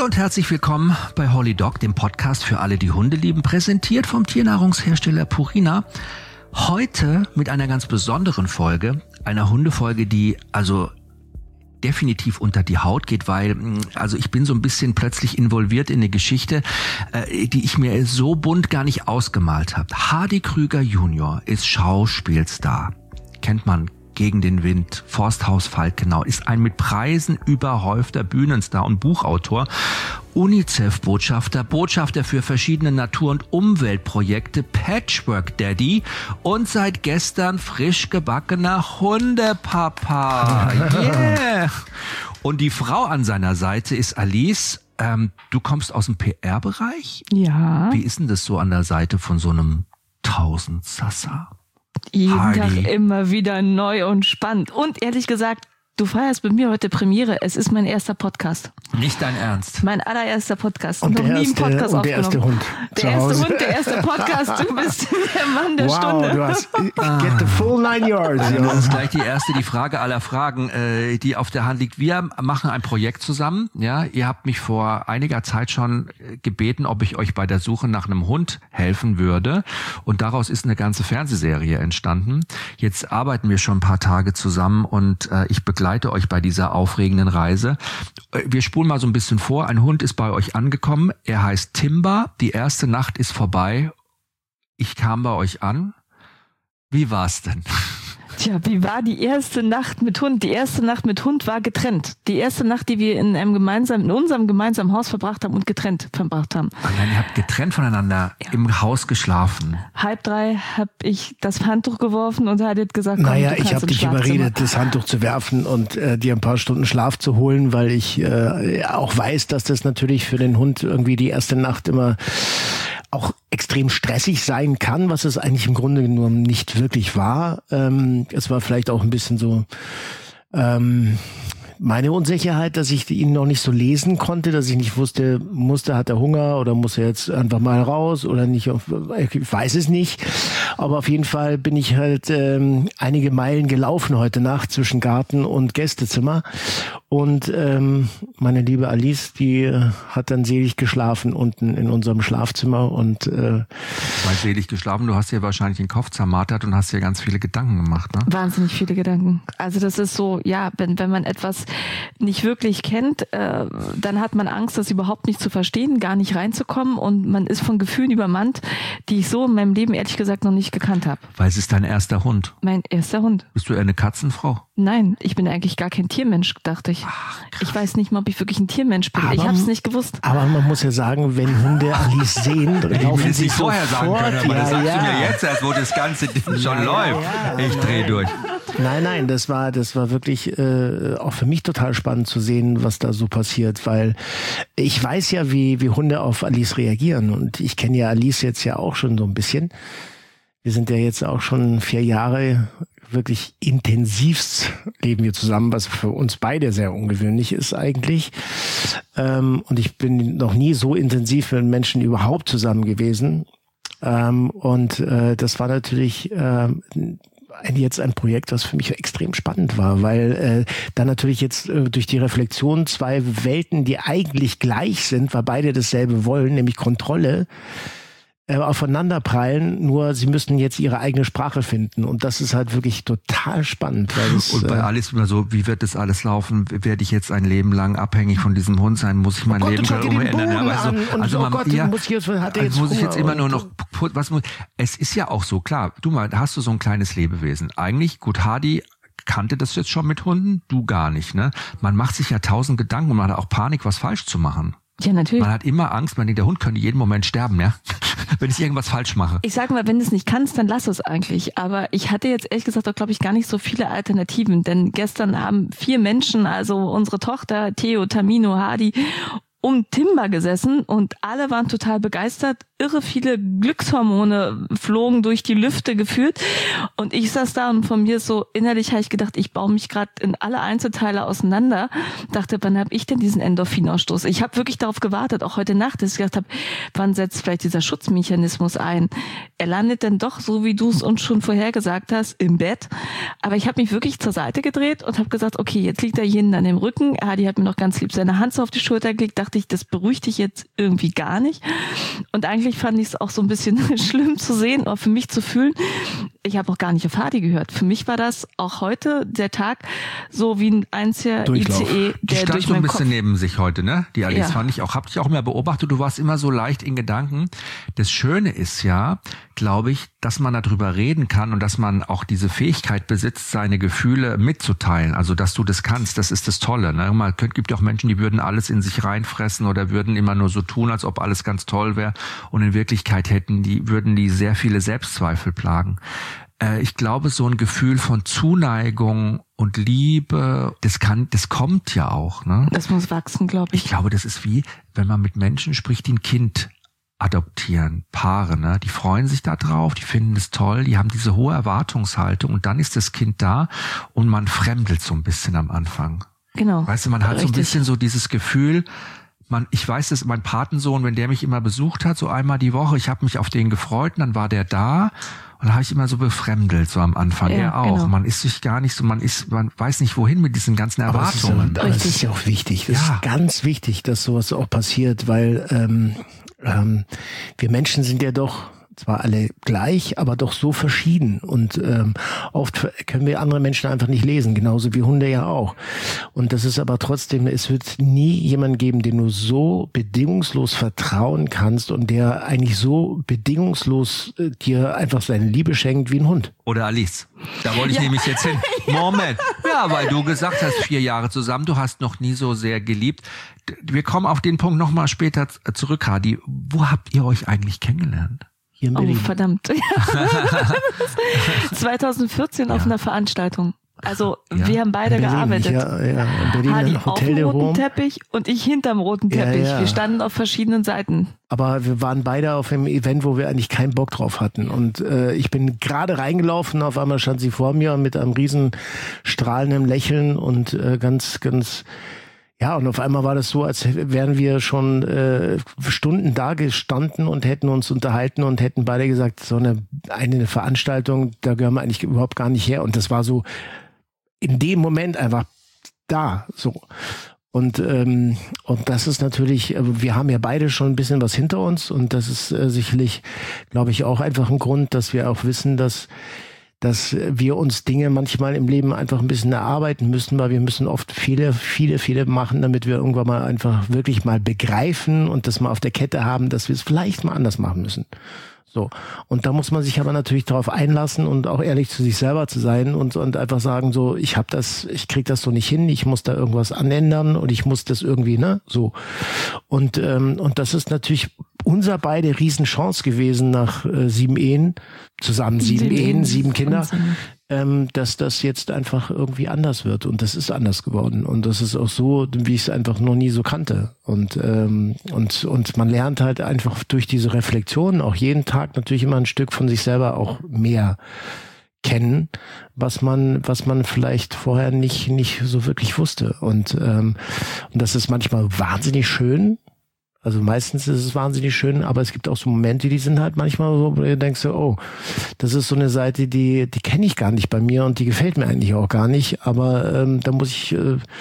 Hallo und herzlich willkommen bei Holly Dog, dem Podcast für alle, die Hunde lieben, präsentiert vom Tiernahrungshersteller Purina. Heute mit einer ganz besonderen Folge, einer Hundefolge, die also definitiv unter die Haut geht, weil ich bin so ein bisschen plötzlich involviert in eine Geschichte, die ich mir so bunt gar nicht ausgemalt habe. Hardy Krüger Junior ist Schauspielstar, kennt man. Gegen den Wind, Forsthaus Falkenau, ist ein mit Preisen überhäufter Bühnenstar und Buchautor, UNICEF-Botschafter, Botschafter für verschiedene Natur- und Umweltprojekte, Patchwork Daddy und seit gestern frisch gebackener Hundepapa. Yeah! Und die Frau an seiner Seite ist Alice. Du kommst aus dem PR-Bereich? Ja. Wie ist denn das so an der Seite von so einem Tausendsassa? Jeden Hardy. Tag immer wieder neu und spannend. Und ehrlich gesagt, du feierst mit mir heute Premiere. Es ist mein erster Podcast. Nicht dein Ernst? Mein allererster Podcast. Und noch nie einen Podcast und der erste aufgenommen. Hund. Der erste Hund, der erste Podcast. Du bist der Mann der Stunde. Du hast get the full 9 yards. Das ist gleich die Frage aller Fragen, die auf der Hand liegt. Wir machen ein Projekt zusammen. Ja, ihr habt mich vor einiger Zeit schon gebeten, ob ich euch bei der Suche nach einem Hund helfen würde. Und daraus ist eine ganze Fernsehserie entstanden. Jetzt arbeiten wir schon ein paar Tage zusammen und ich begleite euch bei dieser aufregenden Reise. Wir spulen mal so ein bisschen vor. Ein Hund ist bei euch angekommen. Er heißt Timba. Die erste Nacht ist vorbei. Ich kam bei euch an. Wie war's denn? Tja, wie war die erste Nacht mit Hund? Die erste Nacht mit Hund war getrennt. Die erste Nacht, die wir in unserem gemeinsamen Haus verbracht haben und getrennt verbracht haben. Oh nein, ihr habt getrennt voneinander im Haus geschlafen. 2:30 habe ich das Handtuch geworfen und er hat gesagt, komm, Naja, du kannst ich habe ins dich Schlafzimmer. überredet, das Handtuch zu werfen und dir ein paar Stunden Schlaf zu holen, weil ich auch weiß, dass das natürlich für den Hund irgendwie die erste Nacht immer auch extrem stressig sein kann, was es eigentlich im Grunde genommen nicht wirklich war. Es war vielleicht auch ein bisschen so meine Unsicherheit, dass ich ihn noch nicht so lesen konnte, dass ich nicht wusste, hat er Hunger oder muss er jetzt einfach mal raus oder nicht, ich weiß es nicht. Aber auf jeden Fall bin ich halt einige Meilen gelaufen heute Nacht zwischen Garten und Gästezimmer und meine liebe Alice, die hat dann selig geschlafen unten in unserem Schlafzimmer und Weil selig geschlafen, du hast dir wahrscheinlich den Kopf zermartert und hast dir ganz viele Gedanken gemacht, ne? Wahnsinnig viele Gedanken. Also das ist so, ja, wenn man etwas nicht wirklich kennt, dann hat man Angst, das überhaupt nicht zu verstehen, gar nicht reinzukommen und man ist von Gefühlen übermannt, die ich so in meinem Leben ehrlich gesagt noch nicht gekannt habe. Weil es ist dein erster Hund. Mein erster Hund. Bist du eher eine Katzenfrau? Nein, ich bin eigentlich gar kein Tiermensch, dachte ich. Ich weiß nicht mal, ob ich wirklich ein Tiermensch bin. Ich habe es nicht gewusst. Aber man muss ja sagen, wenn Hunde Alice sehen, dann laufen sie vorher sagen können, aber das sagst du mir jetzt erst, wo das ganze Ding schon läuft. Ich dreh durch. Nein, das war wirklich auch für mich total spannend zu sehen, was da so passiert, weil ich weiß ja, wie Hunde auf Alice reagieren und ich kenne ja Alice jetzt ja auch schon so ein bisschen. Wir sind ja jetzt auch schon 4 Jahre wirklich intensivst leben wir zusammen, was für uns beide sehr ungewöhnlich ist eigentlich. Und ich bin noch nie so intensiv mit Menschen überhaupt zusammen gewesen. Und das war natürlich jetzt ein Projekt, das für mich extrem spannend war, weil da natürlich jetzt durch die Reflexion 2 Welten, die eigentlich gleich sind, weil beide dasselbe wollen, nämlich Kontrolle, aufeinanderprallen, nur sie müssen jetzt ihre eigene Sprache finden und das ist halt wirklich total spannend. Weil es, und bei Alice immer so, wie wird das alles laufen? Werde ich jetzt ein Leben lang abhängig von diesem Hund sein? Muss ich mein Leben schon umändern? Muss ich jetzt immer nur noch, es ist ja auch so, klar, du mal, hast du so ein kleines Lebewesen. Eigentlich, gut, Hardy kannte das jetzt schon mit Hunden, du gar nicht, ne? Man macht sich ja 1000 Gedanken und man hat auch Panik, was falsch zu machen. Ja, natürlich. Man hat immer Angst, man denkt, der Hund könnte jeden Moment sterben, ja? Wenn ich irgendwas falsch mache. Ich sage mal, wenn du es nicht kannst, dann lass es eigentlich. Aber ich hatte jetzt ehrlich gesagt auch, glaube ich, gar nicht so viele Alternativen. Denn gestern haben 4 Menschen, also unsere Tochter, Theo, Tamino, Hardy, um Timba gesessen und alle waren total begeistert irre viele Glückshormone flogen durch die Lüfte gefühlt. Und ich saß da und von mir so innerlich habe ich gedacht, ich baue mich gerade in alle Einzelteile auseinander. Dachte, wann habe ich denn diesen Endorphinausstoß? Ich habe wirklich darauf gewartet, auch heute Nacht, dass ich gedacht habe, wann setzt vielleicht dieser Schutzmechanismus ein? Er landet dann doch, so wie du es uns schon vorher gesagt hast, im Bett. Aber ich habe mich wirklich zur Seite gedreht und habe gesagt, okay, jetzt liegt er hier hinten an dem Rücken. Adi hat mir noch ganz lieb seine Hand so auf die Schulter gelegt. Dachte ich, das beruhigt dich jetzt irgendwie gar nicht. Und eigentlich fand ich es auch so ein bisschen schlimm zu sehen, oder für mich zu fühlen. Ich habe auch gar nicht auf Hadi gehört. Für mich war das auch heute der Tag so wie ein einziger Durchlauf. ICE, Die der stand durch so ein meinen bisschen Kopf. neben sich heute, ne? Die Alice Ja. fand ich auch, hab dich auch immer beobachtet, du warst immer so leicht in Gedanken. Das Schöne ist ja, glaube ich, dass man darüber reden kann und dass man auch diese Fähigkeit besitzt, seine Gefühle mitzuteilen. Also, dass du das kannst, das ist das Tolle, ne? Gibt auch Menschen, die würden alles in sich reinfressen oder würden immer nur so tun, als ob alles ganz toll wäre und in Wirklichkeit würden die sehr viele Selbstzweifel plagen. Ich glaube, so ein Gefühl von Zuneigung und Liebe, das kommt ja auch, ne? Das muss wachsen, glaube Ich ich. glaube, das ist wie, wenn man mit Menschen spricht, die ein Kind adoptieren, Paare, ne? Die freuen sich da drauf, die finden es toll, die haben diese hohe Erwartungshaltung und dann ist das Kind da und man fremdelt so ein bisschen am Anfang. Genau. Weißt du, man hat so ein Richtig. bisschen so dieses Gefühl, ich weiß es, mein Patensohn, wenn der mich immer besucht hat, so einmal die Woche, ich habe mich auf den gefreut und dann war der da und da habe ich immer so befremdelt, so am Anfang. Ja, Er auch. genau. Man ist sich gar nicht so, man weiß nicht wohin mit diesen ganzen Erwartungen. Aber es ist ja auch wichtig. Das Ja. ist ganz wichtig, dass sowas auch passiert, weil wir Menschen sind ja doch zwar alle gleich, aber doch so verschieden. Und oft können wir andere Menschen einfach nicht lesen, genauso wie Hunde ja auch. Und das ist aber trotzdem, es wird nie jemanden geben, dem du so bedingungslos vertrauen kannst und der eigentlich so bedingungslos dir einfach seine Liebe schenkt wie ein Hund. Oder Alice. Da wollte ich nämlich jetzt hin. Moment. Ja, weil du gesagt hast, 4 Jahre zusammen, du hast noch nie so sehr geliebt. Wir kommen auf den Punkt nochmal später zurück, Hadi. Wo habt ihr euch eigentlich kennengelernt? Hier in Oh, Berlin. verdammt. 2014 auf einer Veranstaltung. Also Ja. wir haben beide In Berlin, gearbeitet. Ja, in Berlin Hadi im auf Hotel dem de roten Rom. Teppich und ich hinterm roten Ja, Teppich. ja. Wir standen auf verschiedenen Seiten. Aber wir waren beide auf einem Event, wo wir eigentlich keinen Bock drauf hatten. Und ich bin gerade reingelaufen, auf einmal stand sie vor mir mit einem riesen strahlenden Lächeln und ganz, ja, und auf einmal war das so, als wären wir schon Stunden da gestanden und hätten uns unterhalten und hätten beide gesagt, so eine Veranstaltung, da gehören wir eigentlich überhaupt gar nicht her. Und das war so in dem Moment einfach da, so. Und das ist natürlich, wir haben ja beide schon ein bisschen was hinter uns und das ist sicherlich, glaube ich, auch einfach ein Grund, dass wir auch wissen, dass wir uns Dinge manchmal im Leben einfach ein bisschen erarbeiten müssen, weil wir müssen oft viele machen, damit wir irgendwann mal einfach wirklich mal begreifen und das mal auf der Kette haben, dass wir es vielleicht mal anders machen müssen. So. Und da muss man sich aber natürlich darauf einlassen und auch ehrlich zu sich selber zu sein und einfach sagen so, ich krieg das so nicht hin, ich muss da irgendwas anändern und ich muss das irgendwie, ne, so. Und das ist natürlich unser beide Riesenchance gewesen nach 7 Ehen, zusammen 7 Ehen, 7 Kinder, dass das jetzt einfach irgendwie anders wird und das ist anders geworden und das ist auch so, wie ich es einfach noch nie so kannte und man lernt halt einfach durch diese Reflexion auch jeden Tag natürlich immer ein Stück von sich selber auch mehr kennen, was man vielleicht vorher nicht so wirklich wusste und das ist manchmal wahnsinnig schön. Also meistens ist es wahnsinnig schön, aber es gibt auch so Momente, die sind halt manchmal so, wo du denkst so, oh, das ist so eine Seite, die kenne ich gar nicht bei mir und die gefällt mir eigentlich auch gar nicht, aber da muss ich,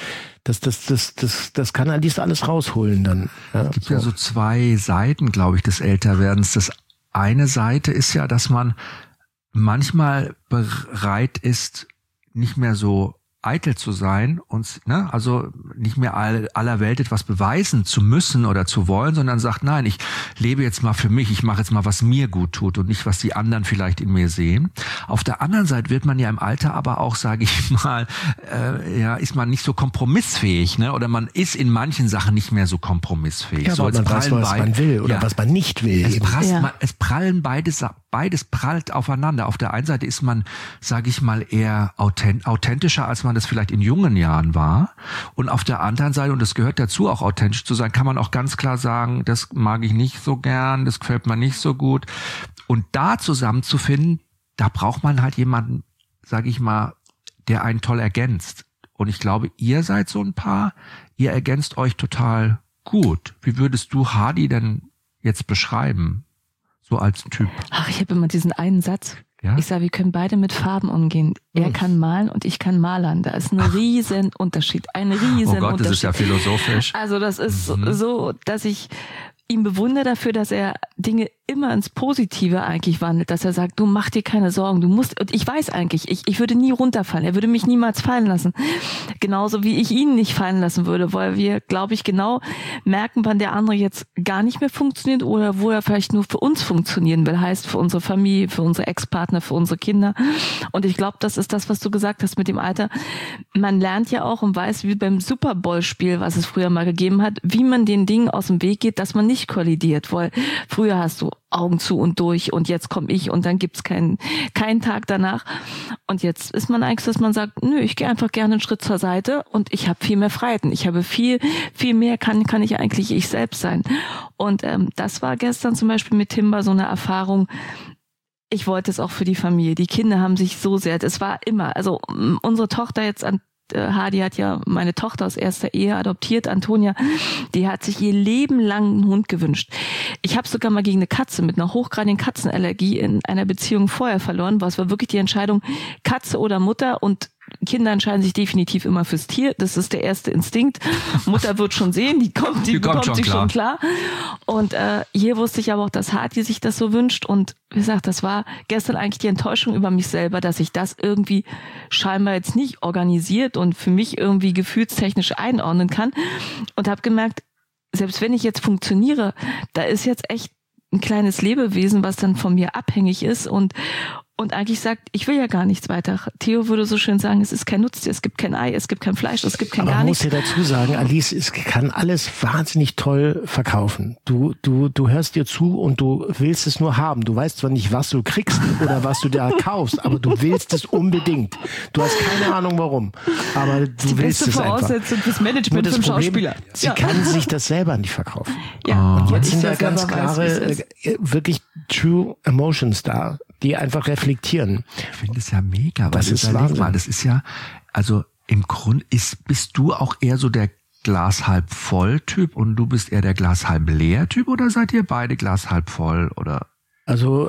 das kann Alice alles rausholen dann. Ja, Es gibt ja so 2 Seiten, glaube ich, des Älterwerdens. Das eine Seite ist ja, dass man manchmal bereit ist, nicht mehr so eitel zu sein und also nicht mehr aller Welt etwas beweisen zu müssen oder zu wollen, sondern sagt, nein, ich lebe jetzt mal für mich, ich mache jetzt mal, was mir gut tut und nicht, was die anderen vielleicht in mir sehen. Auf der anderen Seite wird man ja im Alter aber auch, sage ich mal, ist man nicht so kompromissfähig, ne? Oder man ist in manchen Sachen nicht mehr so kompromissfähig. ja, so, weil man weiß, was man will oder was man nicht will. Es prallen beide beides prallt aufeinander. Auf der einen Seite ist man, sage ich mal, eher authentischer, als man das vielleicht in jungen Jahren war. Und auf der anderen Seite, und das gehört dazu, auch authentisch zu sein, kann man auch ganz klar sagen, das mag ich nicht so gern, das gefällt mir nicht so gut. Und da zusammenzufinden, da braucht man halt jemanden, sage ich mal, der einen toll ergänzt. Und ich glaube, ihr seid so ein Paar, ihr ergänzt euch total gut. Wie würdest du Hardy denn jetzt beschreiben? So als Typ. Ach, ich habe immer diesen einen Satz. Ja? Ich sage, wir können beide mit Farben umgehen. Er kann malen und ich kann malern. Da ist ein riesen Unterschied. Ein riesen Oh Gott, Unterschied. das ist ja philosophisch. Also das ist so, dass ich ihn bewundere dafür, dass er Dinge immer ins Positive eigentlich wandelt, dass er sagt, du mach dir keine Sorgen, du musst, und ich weiß eigentlich, ich würde nie runterfallen, er würde mich niemals fallen lassen. Genauso wie ich ihn nicht fallen lassen würde, weil wir, glaube ich, genau merken, wann der andere jetzt gar nicht mehr funktioniert oder wo er vielleicht nur für uns funktionieren will, heißt für unsere Familie, für unsere Ex-Partner, für unsere Kinder. Und ich glaube, das ist das, was du gesagt hast mit dem Alter. Man lernt ja auch und weiß, wie beim Super Bowl-Spiel, was es früher mal gegeben hat, wie man den Dingen aus dem Weg geht, dass man nicht kollidiert, weil früher hast du Augen zu und durch und jetzt komme ich und dann gibt's keinen Tag danach. Und jetzt ist man eigentlich, dass man sagt, nö, ich gehe einfach gerne einen Schritt zur Seite und ich habe viel mehr Freiheiten. Ich habe viel mehr kann ich eigentlich ich selbst sein. Und das war gestern zum Beispiel mit Timber so eine Erfahrung. Ich wollte es auch für die Familie. Die Kinder haben sich so sehr, es war immer, also unsere Tochter jetzt Hardy hat ja meine Tochter aus erster Ehe adoptiert, Antonia, die hat sich ihr Leben lang einen Hund gewünscht. Ich habe sogar mal gegen eine Katze mit einer hochgradigen Katzenallergie in einer Beziehung vorher verloren, was war wirklich die Entscheidung, Katze oder Mutter, und Kinder entscheiden sich definitiv immer fürs Tier. Das ist der erste Instinkt. Mutter wird schon sehen, die bekommt sich schon klar. Und hier wusste ich aber auch, dass Hardy sich das so wünscht. Und wie gesagt, das war gestern eigentlich die Enttäuschung über mich selber, dass ich das irgendwie scheinbar jetzt nicht organisiert und für mich irgendwie gefühlstechnisch einordnen kann. Und habe gemerkt, selbst wenn ich jetzt funktioniere, da ist jetzt echt ein kleines Lebewesen, was dann von mir abhängig ist und eigentlich sagt, ich will ja gar nichts weiter. Theo würde so schön sagen, es ist kein Nutztier, es gibt kein Ei, es gibt kein Fleisch, es gibt kein gar nichts. Aber man muss ja dazu sagen, Alice, es kann alles wahnsinnig toll verkaufen. Du hörst dir zu und du willst es nur haben. Du weißt zwar nicht, was du kriegst oder was du da kaufst, aber du willst es unbedingt. Du hast keine Ahnung warum, aber du willst es einfach. Die beste Voraussetzung fürs Management für einen Schauspieler. Sie kann sich das selber nicht verkaufen. Ja, und jetzt sind da ganz klare, wirklich true Emotions da, die einfach reflektieren. Ich finde es ja mega, weil das ist Wahnsinn. Mal, das ist ja, also im Grunde bist du auch eher so der Glas halb voll Typ und du bist eher der Glas halb leer Typ, oder seid ihr beide Glas halb voll, oder? Also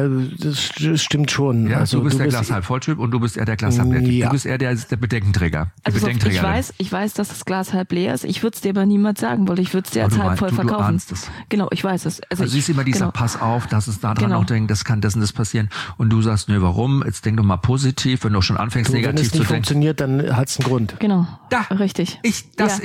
das stimmt schon. Ja, also, du bist der Glas halb voll Typ und du bist eher der Glas halb leer Typ. Ja. Du bist eher der Bedenkenträger. Also ich weiß, dass das Glas halb leer ist. Ich würde es dir aber niemals sagen, weil ich würde es dir als halb voll verkaufen. Du ahnst es. Genau, ich weiß es. Also siehst immer dieser Pass auf, dass es da dran auch denkt, das kann das und das passieren. Und du sagst, nee, warum? Jetzt denk doch mal positiv, wenn du schon anfängst, negativ zu denken. Wenn es nicht funktioniert, dann hat es einen Grund. Genau. Da, richtig. Ich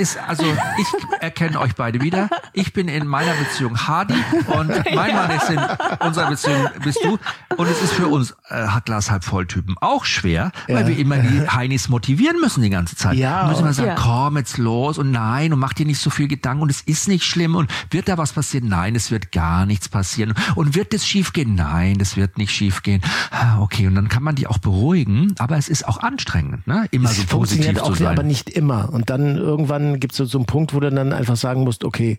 erkenne euch beide wieder. Ich bin in meiner Beziehung Hardy und mein Mann ist in unserer Beziehung bist du. Und es ist für uns Glas halb voll Typen auch schwer, weil wir immer die Heinis motivieren müssen die ganze Zeit. Ja, wir müssen immer sagen, komm jetzt los und nein und mach dir nicht so viel Gedanken und es ist nicht schlimm und wird da was passieren? Nein, es wird gar nichts passieren. Und wird das schief gehen? Nein, das wird nicht schief gehen. Okay, und dann kann man die auch beruhigen, aber es ist auch anstrengend, ne? Immer so positiv zu sein. Aber nicht immer. Und dann irgendwann gibt es so einen Punkt, wo du dann einfach sagen musst, okay,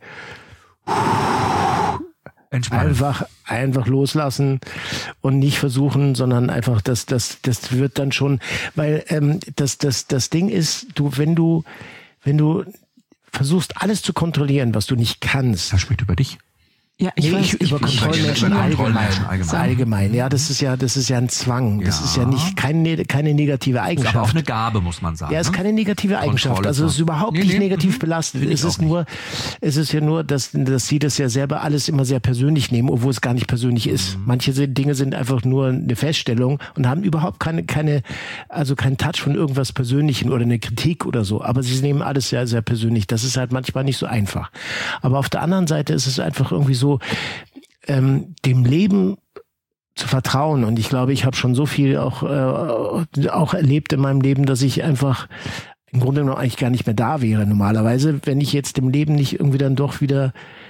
einfach loslassen und nicht versuchen, sondern einfach das wird dann schon, weil das Ding ist, wenn du versuchst alles zu kontrollieren, was du nicht kannst. Das spricht über dich. Ja, ich über Kontrollmenschen allgemein. Ja, das ist ja ein Zwang. Das ist ja nicht keine negative Eigenschaft. Aber auch eine Gabe, muss man sagen. Ja, es ist keine negative Eigenschaft. Also es ist überhaupt nicht negativ belastet. Es ist ja nur, dass sie das ja selber alles immer sehr persönlich nehmen, obwohl es gar nicht persönlich ist. Manche Dinge sind einfach nur eine Feststellung und haben überhaupt keinen Touch von irgendwas Persönlichem oder eine Kritik oder so. Aber sie nehmen alles sehr, sehr persönlich. Das ist halt manchmal nicht so einfach. Aber auf der anderen Seite ist es einfach irgendwie so, dem Leben zu vertrauen. Und ich glaube, ich habe schon so viel auch erlebt in meinem Leben, dass ich einfach im Grunde genommen eigentlich gar nicht mehr da wäre normalerweise, wenn ich jetzt dem Leben nicht irgendwie dann doch wieder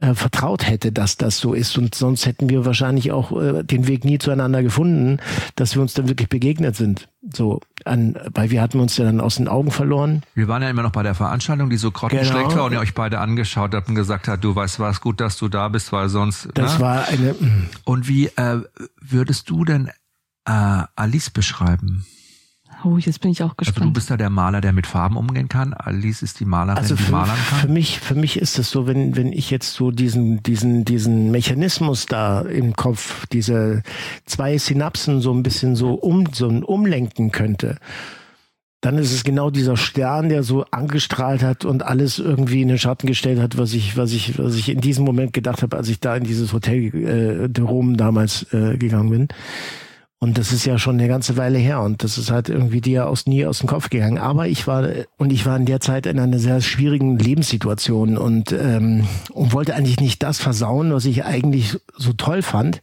vertraut hätte, dass das so ist. Und sonst hätten wir wahrscheinlich auch den Weg nie zueinander gefunden, dass wir uns dann wirklich begegnet sind. Weil wir hatten uns ja dann aus den Augen verloren. Wir waren ja immer noch bei der Veranstaltung, die so grottenschlecht war und ihr euch beide angeschaut habt und gesagt habt, du weißt was, gut, dass du da bist, weil sonst... Das war eine... Und wie würdest du denn Alice beschreiben? Oh, jetzt bin ich auch gespannt. Also du bist da der Maler, der mit Farben umgehen kann. Alice ist die Malerin, die malern kann. Für mich ist es so, wenn ich jetzt so diesen Mechanismus da im Kopf, diese 2 Synapsen so ein bisschen so umlenken könnte, dann ist es genau dieser Stern, der so angestrahlt hat und alles irgendwie in den Schatten gestellt hat, was ich in diesem Moment gedacht habe, als ich da in dieses Hotel de Rome damals gegangen bin. Und das ist ja schon eine ganze Weile her und das ist halt irgendwie dir nie aus dem Kopf gegangen. Aber ich war in der Zeit in einer sehr schwierigen Lebenssituation und wollte eigentlich nicht das versauen, was ich eigentlich so toll fand.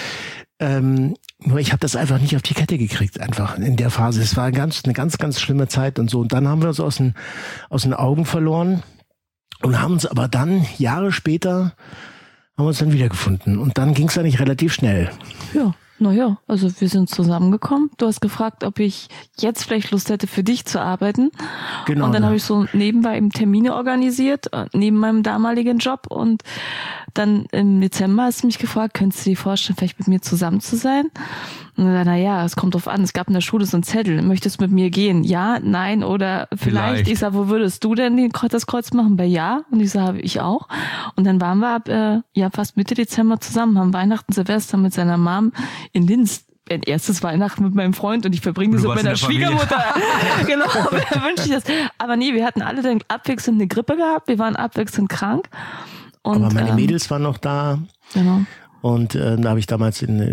Nur ich habe das einfach nicht auf die Kette gekriegt, einfach in der Phase. Es war eine ganz schlimme Zeit und so. Und dann haben wir uns aus den Augen verloren und haben uns aber dann, Jahre später, haben wir uns dann wiedergefunden. Und dann ging es eigentlich relativ schnell. Ja. Naja, also wir sind zusammengekommen. Du hast gefragt, ob ich jetzt vielleicht Lust hätte, für dich zu arbeiten. Genau. Und dann habe ich so nebenbei eben Termine organisiert, neben meinem damaligen Job. Und dann im Dezember hast du mich gefragt, könntest du dir vorstellen, vielleicht mit mir zusammen zu sein? Und dann, naja, es kommt drauf an. Es gab in der Schule so einen Zettel. Möchtest du mit mir gehen? Ja, nein oder vielleicht. Ich sag, wo würdest du denn das Kreuz machen? Bei ja. Und ich sage, ich auch. Und dann waren wir ab fast Mitte Dezember zusammen, haben Weihnachten, Silvester mit seiner Mom in Linz. Ein erstes Weihnachten mit meinem Freund und ich verbringe das so bei der Schwiegermutter. Genau, wer wünscht ich das? Aber nee, wir hatten alle dann abwechselnd eine Grippe gehabt. Wir waren abwechselnd krank. Und, aber meine Mädels waren noch da. Genau. Und da habe ich damals in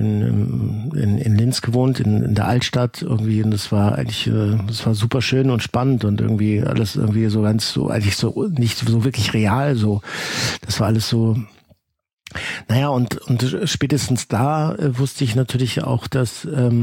Linz gewohnt, in der Altstadt irgendwie. Und das war eigentlich, das war super schön und spannend und irgendwie alles irgendwie so ganz so, eigentlich so nicht so wirklich real so. Das war alles so. Naja, und spätestens da wusste ich natürlich auch, dass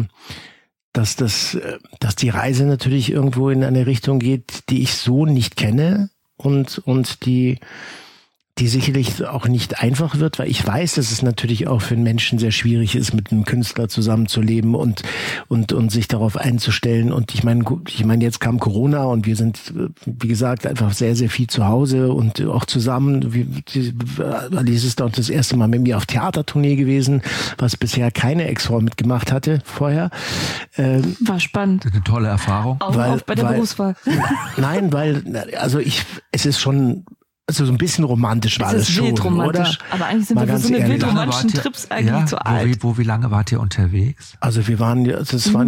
die Reise natürlich irgendwo in eine Richtung geht, die ich so nicht kenne und die sicherlich auch nicht einfach wird, weil ich weiß, dass es natürlich auch für einen Menschen sehr schwierig ist, mit einem Künstler zusammenzuleben und sich darauf einzustellen. Und ich meine, jetzt kam Corona und wir sind, wie gesagt, einfach sehr, sehr viel zu Hause und auch zusammen. Alice ist auch das erste Mal mit mir auf Theatertournee gewesen, was bisher keine Ex-Frau mitgemacht hatte vorher. War spannend. Eine tolle Erfahrung. Auch bei der Berufswahl. Nein, es ist schon, also so ein bisschen romantisch war das schon, romantisch. Oder? Aber eigentlich sind wir für so eine wildromantischen Trips eigentlich zu alt. Wie lange wart ihr unterwegs? Also wir waren, das waren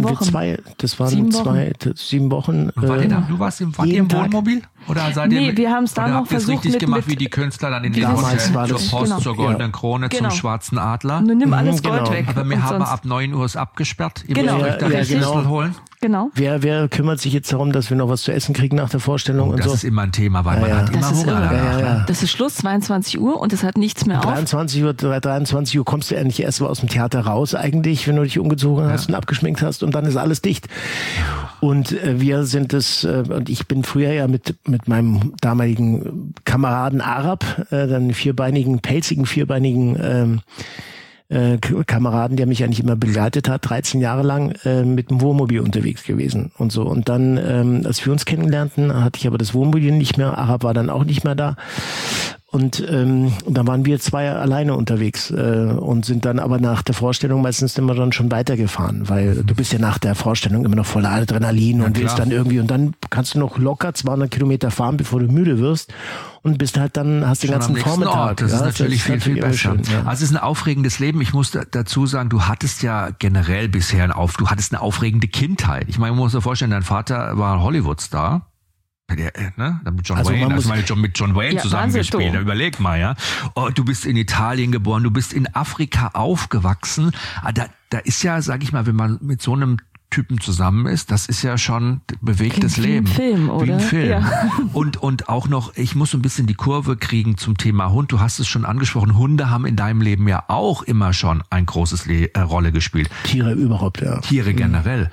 7 Wochen. Wart ihr im Wohnmobil? Oder seid ihr wir haben es dann noch versucht richtig gemacht, wie die Künstler dann in den Hotels zur Post, zur Goldenen Krone, zum Schwarzen Adler? Nur nimm alles Gold weg. Aber wir haben ab 9 Uhr es abgesperrt. Ihr müsst euch da den Schlüssel holen. Genau. Wer kümmert sich jetzt darum, dass wir noch was zu essen kriegen nach der Vorstellung und so? Das ist immer ein Thema, weil man hat immer Hunger danach. Das ist Schluss, 22 Uhr und es hat nichts mehr auf. 23 Uhr kommst du endlich erst mal aus dem Theater raus eigentlich, wenn du dich umgezogen hast und abgeschminkt hast und dann ist alles dicht. Und wir sind und ich bin früher ja mit meinem damaligen Kameraden Arab, dann pelzigen vierbeinigen Kameraden, der mich eigentlich immer begleitet hat, 13 Jahre lang mit dem Wohnmobil unterwegs gewesen und so. Und dann, als wir uns kennenlernten, hatte ich aber das Wohnmobil nicht mehr, Arab war dann auch nicht mehr da. Und da waren wir 2 alleine unterwegs und sind dann aber nach der Vorstellung meistens immer dann schon weitergefahren, weil du bist ja nach der Vorstellung immer noch voller Adrenalin und willst dann irgendwie, und dann kannst du noch locker 200 Kilometer fahren, bevor du müde wirst und bist halt dann, hast den ganzen Vormittag. Das ist natürlich viel besser. Schön, ja. Also es ist ein aufregendes Leben. Ich muss dazu sagen, du hattest ja generell bisher du hattest eine aufregende Kindheit. Ich meine, man muss sich vorstellen, dein Vater war Hollywood-Star. Mit John Wayne, mit John Wayne zusammengespielt. Überleg mal, ja. Oh, du bist in Italien geboren, du bist in Afrika aufgewachsen. Da ist ja, sag ich mal, wenn man mit so einem Typen zusammen ist, das ist ja schon bewegtes Leben. Wie ein Film, oder? Wie ein Film. Ja. Und auch noch, ich muss so ein bisschen die Kurve kriegen zum Thema Hund. Du hast es schon angesprochen, Hunde haben in deinem Leben ja auch immer schon ein großes Rolle gespielt. Tiere überhaupt, ja. Tiere generell.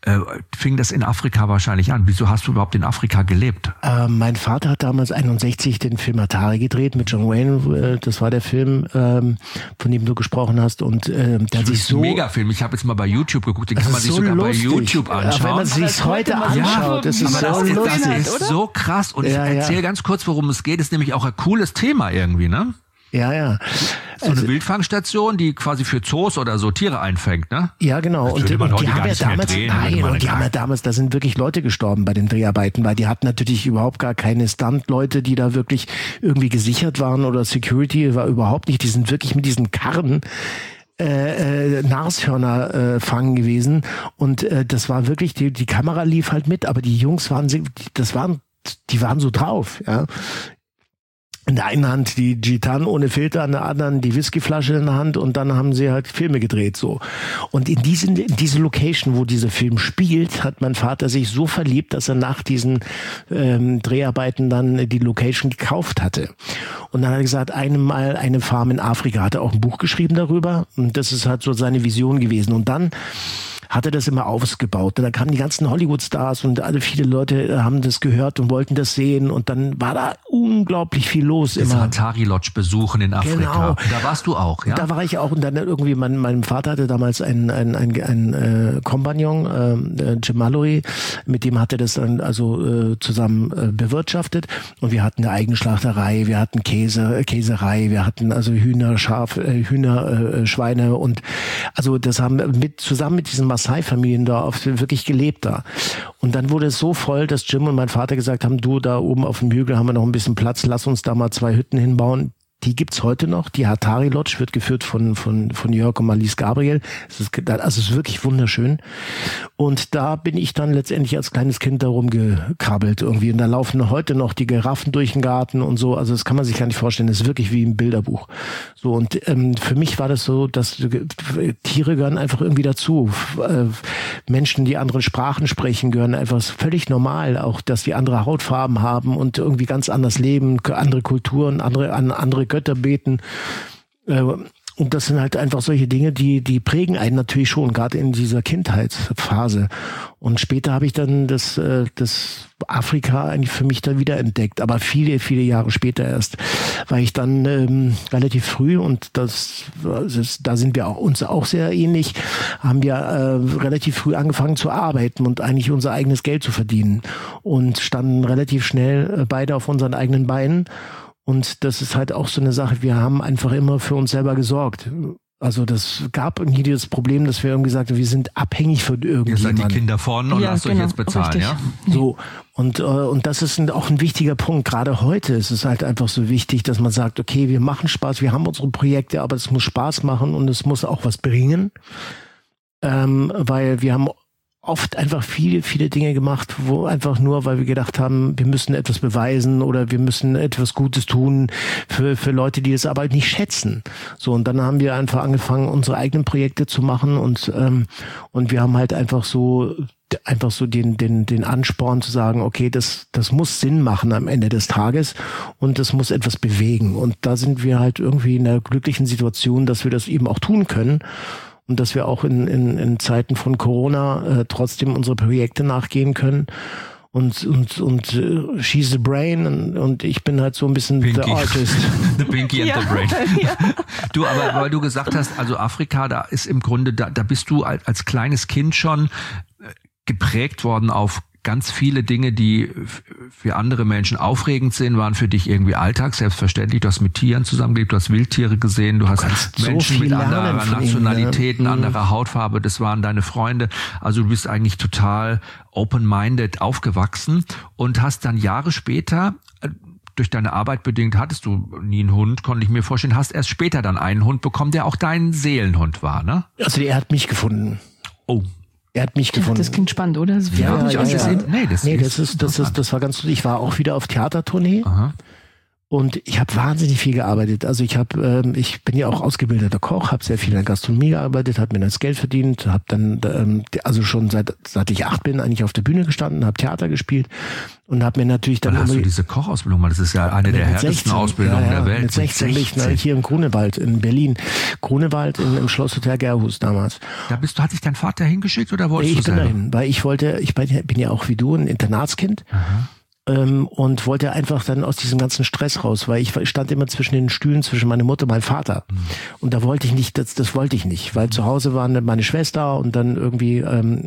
fing das in Afrika wahrscheinlich an. Wieso hast du überhaupt in Afrika gelebt? Mein Vater hat damals 61 den Film Atari gedreht mit John Wayne. Das war der Film, von dem du gesprochen hast. Und der hat sich so... Megafilm. Ich habe jetzt mal bei YouTube geguckt. Den kann man sich so sogar lustig. Bei YouTube anschauen. Wenn man sich heute anschaut, das ist so lustig. Das ist so krass. Und ich erzähle ganz kurz, worum es geht. Das ist nämlich auch ein cooles Thema irgendwie, ne? Ja. So eine Wildfangstation, die quasi für Zoos oder so Tiere einfängt, ne? Ja, genau. Und die haben ja damals, da sind wirklich Leute gestorben bei den Dreharbeiten, weil die hatten natürlich überhaupt gar keine Stunt-Leute, die da wirklich irgendwie gesichert waren oder Security war überhaupt nicht. Die sind wirklich mit diesen Karren Nashörner fangen gewesen und das war wirklich, die Kamera lief halt mit, aber die Jungs die waren so drauf, ja. In der einen Hand die Gitan ohne Filter, in der anderen die Whiskyflasche in der Hand und dann haben sie halt Filme gedreht, so. Und in diese Location, wo dieser Film spielt, hat mein Vater sich so verliebt, dass er nach diesen Dreharbeiten dann die Location gekauft hatte. Und dann hat er gesagt, einmal eine Farm in Afrika, hat er auch ein Buch geschrieben darüber und das ist halt so seine Vision gewesen. Und dann hat er das immer ausgebaut. Und dann kamen die ganzen Hollywood-Stars und viele Leute haben das gehört und wollten das sehen. Und dann war da unglaublich viel los. Das Atari-Lodge besuchen in Afrika. Genau. Da warst du auch, ja? Da war ich auch. Und dann irgendwie, mein Vater hatte damals einen Kompagnon, Jim Mallory, mit dem hat er das dann also zusammen bewirtschaftet. Und wir hatten eine eigene Schlachterei, wir hatten Käserei, wir hatten also Hühner, Schweine und also das haben zusammen mit diesen Maasai-Familien da wirklich gelebt da. Und dann wurde es so voll, dass Jim und mein Vater gesagt haben, du, da oben auf dem Hügel haben wir noch ein bisschen Platz, lass uns da mal 2 Hütten hinbauen. Die gibt's heute noch. Die Atari Lodge wird geführt von Jörg und Marlies Gabriel. Es ist wirklich wunderschön. Und da bin ich dann letztendlich als kleines Kind da rumgekrabbelt irgendwie. Und da laufen heute noch die Giraffen durch den Garten und so. Also das kann man sich gar nicht vorstellen. Das ist wirklich wie im Bilderbuch. So, und für mich war das so, dass Tiere gehören einfach irgendwie dazu. Menschen, die andere Sprachen sprechen, gehören einfach völlig normal. Auch, dass die andere Hautfarben haben und irgendwie ganz anders leben, andere Kulturen, andere Götter beten. Und das sind halt einfach solche Dinge, die prägen einen natürlich schon, gerade in dieser Kindheitsphase. Und später habe ich dann das Afrika eigentlich für mich dann wieder entdeckt, aber viele, viele Jahre später erst, weil ich dann relativ früh, und da sind wir uns auch sehr ähnlich, haben wir relativ früh angefangen zu arbeiten und eigentlich unser eigenes Geld zu verdienen und standen relativ schnell beide auf unseren eigenen Beinen. Und das ist halt auch so eine Sache, wir haben einfach immer für uns selber gesorgt. Also das gab nie das Problem, dass wir irgendwie gesagt haben, wir sind abhängig von irgendjemandem. Ihr seid die Kinder vorne und lasst euch jetzt bezahlen, richtig. Ja? So, und das ist auch ein wichtiger Punkt. Gerade heute ist es halt einfach so wichtig, dass man sagt, okay, wir machen Spaß, wir haben unsere Projekte, aber es muss Spaß machen und es muss auch was bringen. Weil wir haben oft einfach viele, viele Dinge gemacht, wo einfach nur, weil wir gedacht haben, wir müssen etwas beweisen oder wir müssen etwas Gutes tun für Leute, die das aber halt nicht schätzen. So, und dann haben wir einfach angefangen, unsere eigenen Projekte zu machen und wir haben halt einfach so den Ansporn zu sagen, okay, das muss Sinn machen am Ende des Tages und das muss etwas bewegen. Und da sind wir halt irgendwie in der glücklichen Situation, dass wir das eben auch tun können. Und dass wir auch in Zeiten von Corona trotzdem unsere Projekte nachgehen können. Und she's the brain und ich bin halt so ein bisschen Pinky. the artist. The Pinky and the brain. Ja. Du, aber weil du gesagt hast, also Afrika, da ist im Grunde, da bist du als kleines Kind schon geprägt worden auf ganz viele Dinge, die für andere Menschen aufregend sind, waren für dich irgendwie Alltag, selbstverständlich. Du hast mit Tieren zusammengelebt, du hast Wildtiere gesehen, du hast Menschen mit anderer Nationalitäten, anderer Hautfarbe, das waren deine Freunde. Also du bist eigentlich total open-minded aufgewachsen und hast dann Jahre später, durch deine Arbeit bedingt, hattest du nie einen Hund, konnte ich mir vorstellen, hast erst später dann einen Hund bekommen, der auch dein Seelenhund war, ne? Also er hat mich gefunden. Oh. Er hat mich gefunden. Das klingt spannend, oder? Das Das war ganz lustig. Ich war auch wieder auf Theatertournee. Aha. Und ich habe wahnsinnig viel gearbeitet. Also ich bin ja auch ausgebildeter Koch, habe sehr viel in der Gastronomie gearbeitet, habe mir das Geld verdient, habe dann also schon seit ich 8 bin eigentlich auf der Bühne gestanden, habe Theater gespielt und habe mir natürlich dann... Wann hast du diese Kochausbildung? Das ist ja eine der härtesten 16, Ausbildungen der Welt. Mit 16 bin ich hier im Grunewald in Berlin. Grunewald im Schlosshotel Gerhus damals. Hat dich dein Vater hingeschickt oder wolltest du selber? Ich bin dahin, weil ich bin ja auch wie du ein Internatskind. Aha. Und wollte einfach dann aus diesem ganzen Stress raus, weil ich stand immer zwischen den Stühlen, zwischen meiner Mutter und meinem Vater. Und da wollte ich nicht, das wollte ich nicht, weil zu Hause waren meine Schwester und dann irgendwie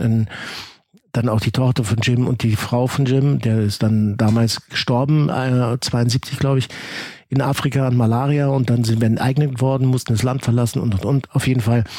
dann auch die Tochter von Jim und die Frau von Jim, der ist dann damals gestorben, 72 glaube ich, in Afrika an Malaria, und dann sind wir enteignet geworden, mussten das Land verlassen und. Auf jeden Fall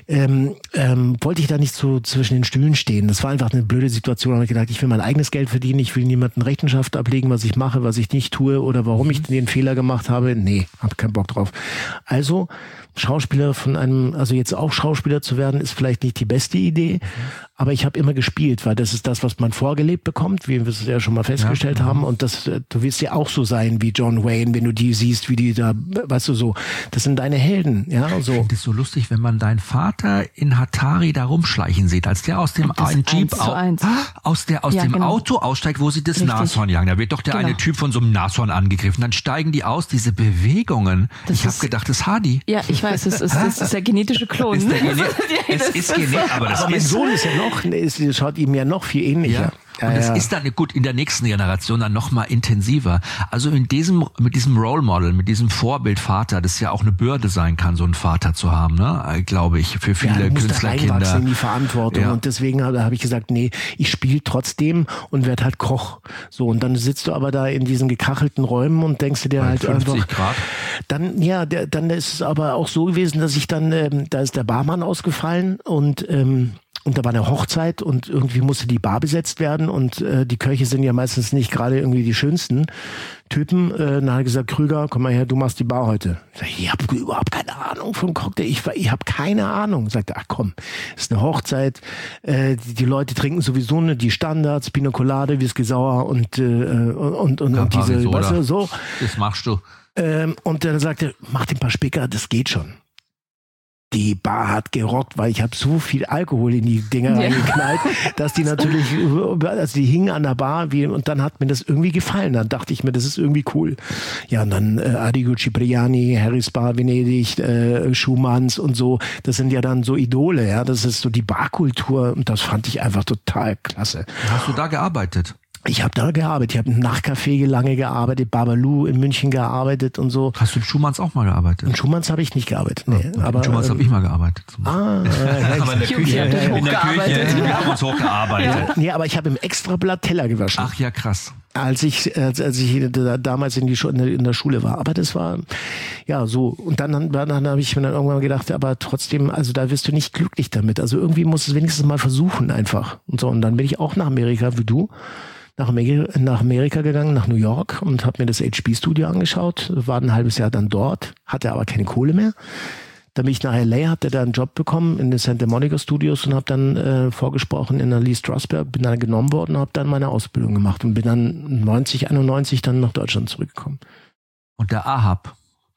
wollte ich da nicht so zwischen den Stühlen stehen. Das war einfach eine blöde Situation. Da habe ich gedacht, ich will mein eigenes Geld verdienen, ich will niemandem Rechenschaft ablegen, was ich mache, was ich nicht tue oder warum ich den Fehler gemacht habe. Nee, habe keinen Bock drauf. Also Schauspieler also jetzt auch Schauspieler zu werden, ist vielleicht nicht die beste Idee, aber ich habe immer gespielt, weil das ist das, was man vorgelebt bekommt, wie wir es ja schon mal festgestellt haben, und du willst ja auch so sein wie John Wayne, wenn du die siehst, wie die da, weißt du, so, das sind deine Helden, ja, so. Ich finde es so lustig, wenn man deinen Vater in Hatari da rumschleichen sieht, als der aus dem Jeep aus dem Auto aussteigt, wo sie das Nashorn jagen, da wird doch der eine Typ von so einem Nashorn angegriffen, dann steigen die aus, diese Bewegungen, ich habe gedacht, das ist Hardy. Ja, ich weiß, das ist der genetische Klon. Es ist genetisch, aber mein Sohn ist ja schaut ihm ja noch viel ähnlicher. Ja. Und es ist dann gut in der nächsten Generation dann noch mal intensiver. Also mit diesem Role Model, mit diesem Vorbildvater, das ja auch eine Bürde sein kann, so einen Vater zu haben, ne? Glaube ich, für viele Künstlerkinder. In die Verantwortung. Ja. Und deswegen habe ich gesagt, nee, ich spiele trotzdem und werde halt Koch. So, und dann sitzt du aber da in diesen gekachelten Räumen und denkst dir halt 50 einfach. Grad. Dann ist es aber auch so gewesen, dass ich dann, da ist der Barmann ausgefallen und da war eine Hochzeit und irgendwie musste die Bar besetzt werden und die Köche sind ja meistens nicht gerade irgendwie die schönsten Typen. Dann hat er gesagt, Krüger, komm mal her, du machst die Bar heute. Ich habe überhaupt keine Ahnung vom Cocktail. Ich habe keine Ahnung. Sagte, ach komm, ist eine Hochzeit. Die Leute trinken sowieso nicht die Standards, Pina Colada, Whisky Sauer und diese, weißt du, so. Das machst du. Und dann sagte er, mach den paar Spicker, das geht schon. Die Bar hat gerockt, weil ich habe so viel Alkohol in die Dinger reingeknallt, dass die natürlich, also die hingen an der Bar und dann hat mir das irgendwie gefallen. Dann dachte ich mir, das ist irgendwie cool. Ja, und dann Arrigo Cipriani, Harry's Bar Venedig, Schumanns und so, das sind ja dann so Idole, ja, das ist so die Barkultur und das fand ich einfach total klasse. Hast du da gearbeitet? Ich habe da gearbeitet. Ich habe im Nachtcafé lange gearbeitet, Babalu in München gearbeitet und so. Hast du im Schumanns auch mal gearbeitet? Im Schumanns habe ich nicht gearbeitet. Nee, aber Schumanns habe ich mal gearbeitet. Aber in der Küche. Wir haben uns hochgearbeitet. Ja, nee, aber ich habe im Extrablatt Teller gewaschen. Ach ja, krass. Als ich damals in der Schule war. Aber das war ja so. Und dann habe ich mir dann irgendwann gedacht, aber trotzdem, also da wirst du nicht glücklich damit. Also irgendwie musst du es wenigstens mal versuchen einfach. Und so. Und dann bin ich auch nach Amerika wie du. Nach Amerika gegangen, nach New York, und habe mir das HB-Studio angeschaut, war ein halbes Jahr dann dort, hatte aber keine Kohle mehr. Dann bin ich nach LA, habe da einen Job bekommen in den Santa Monica Studios und habe dann vorgesprochen in der Lee Strasberg, bin dann genommen worden und habe dann meine Ausbildung gemacht und bin dann 91 dann nach Deutschland zurückgekommen. Und der Arab,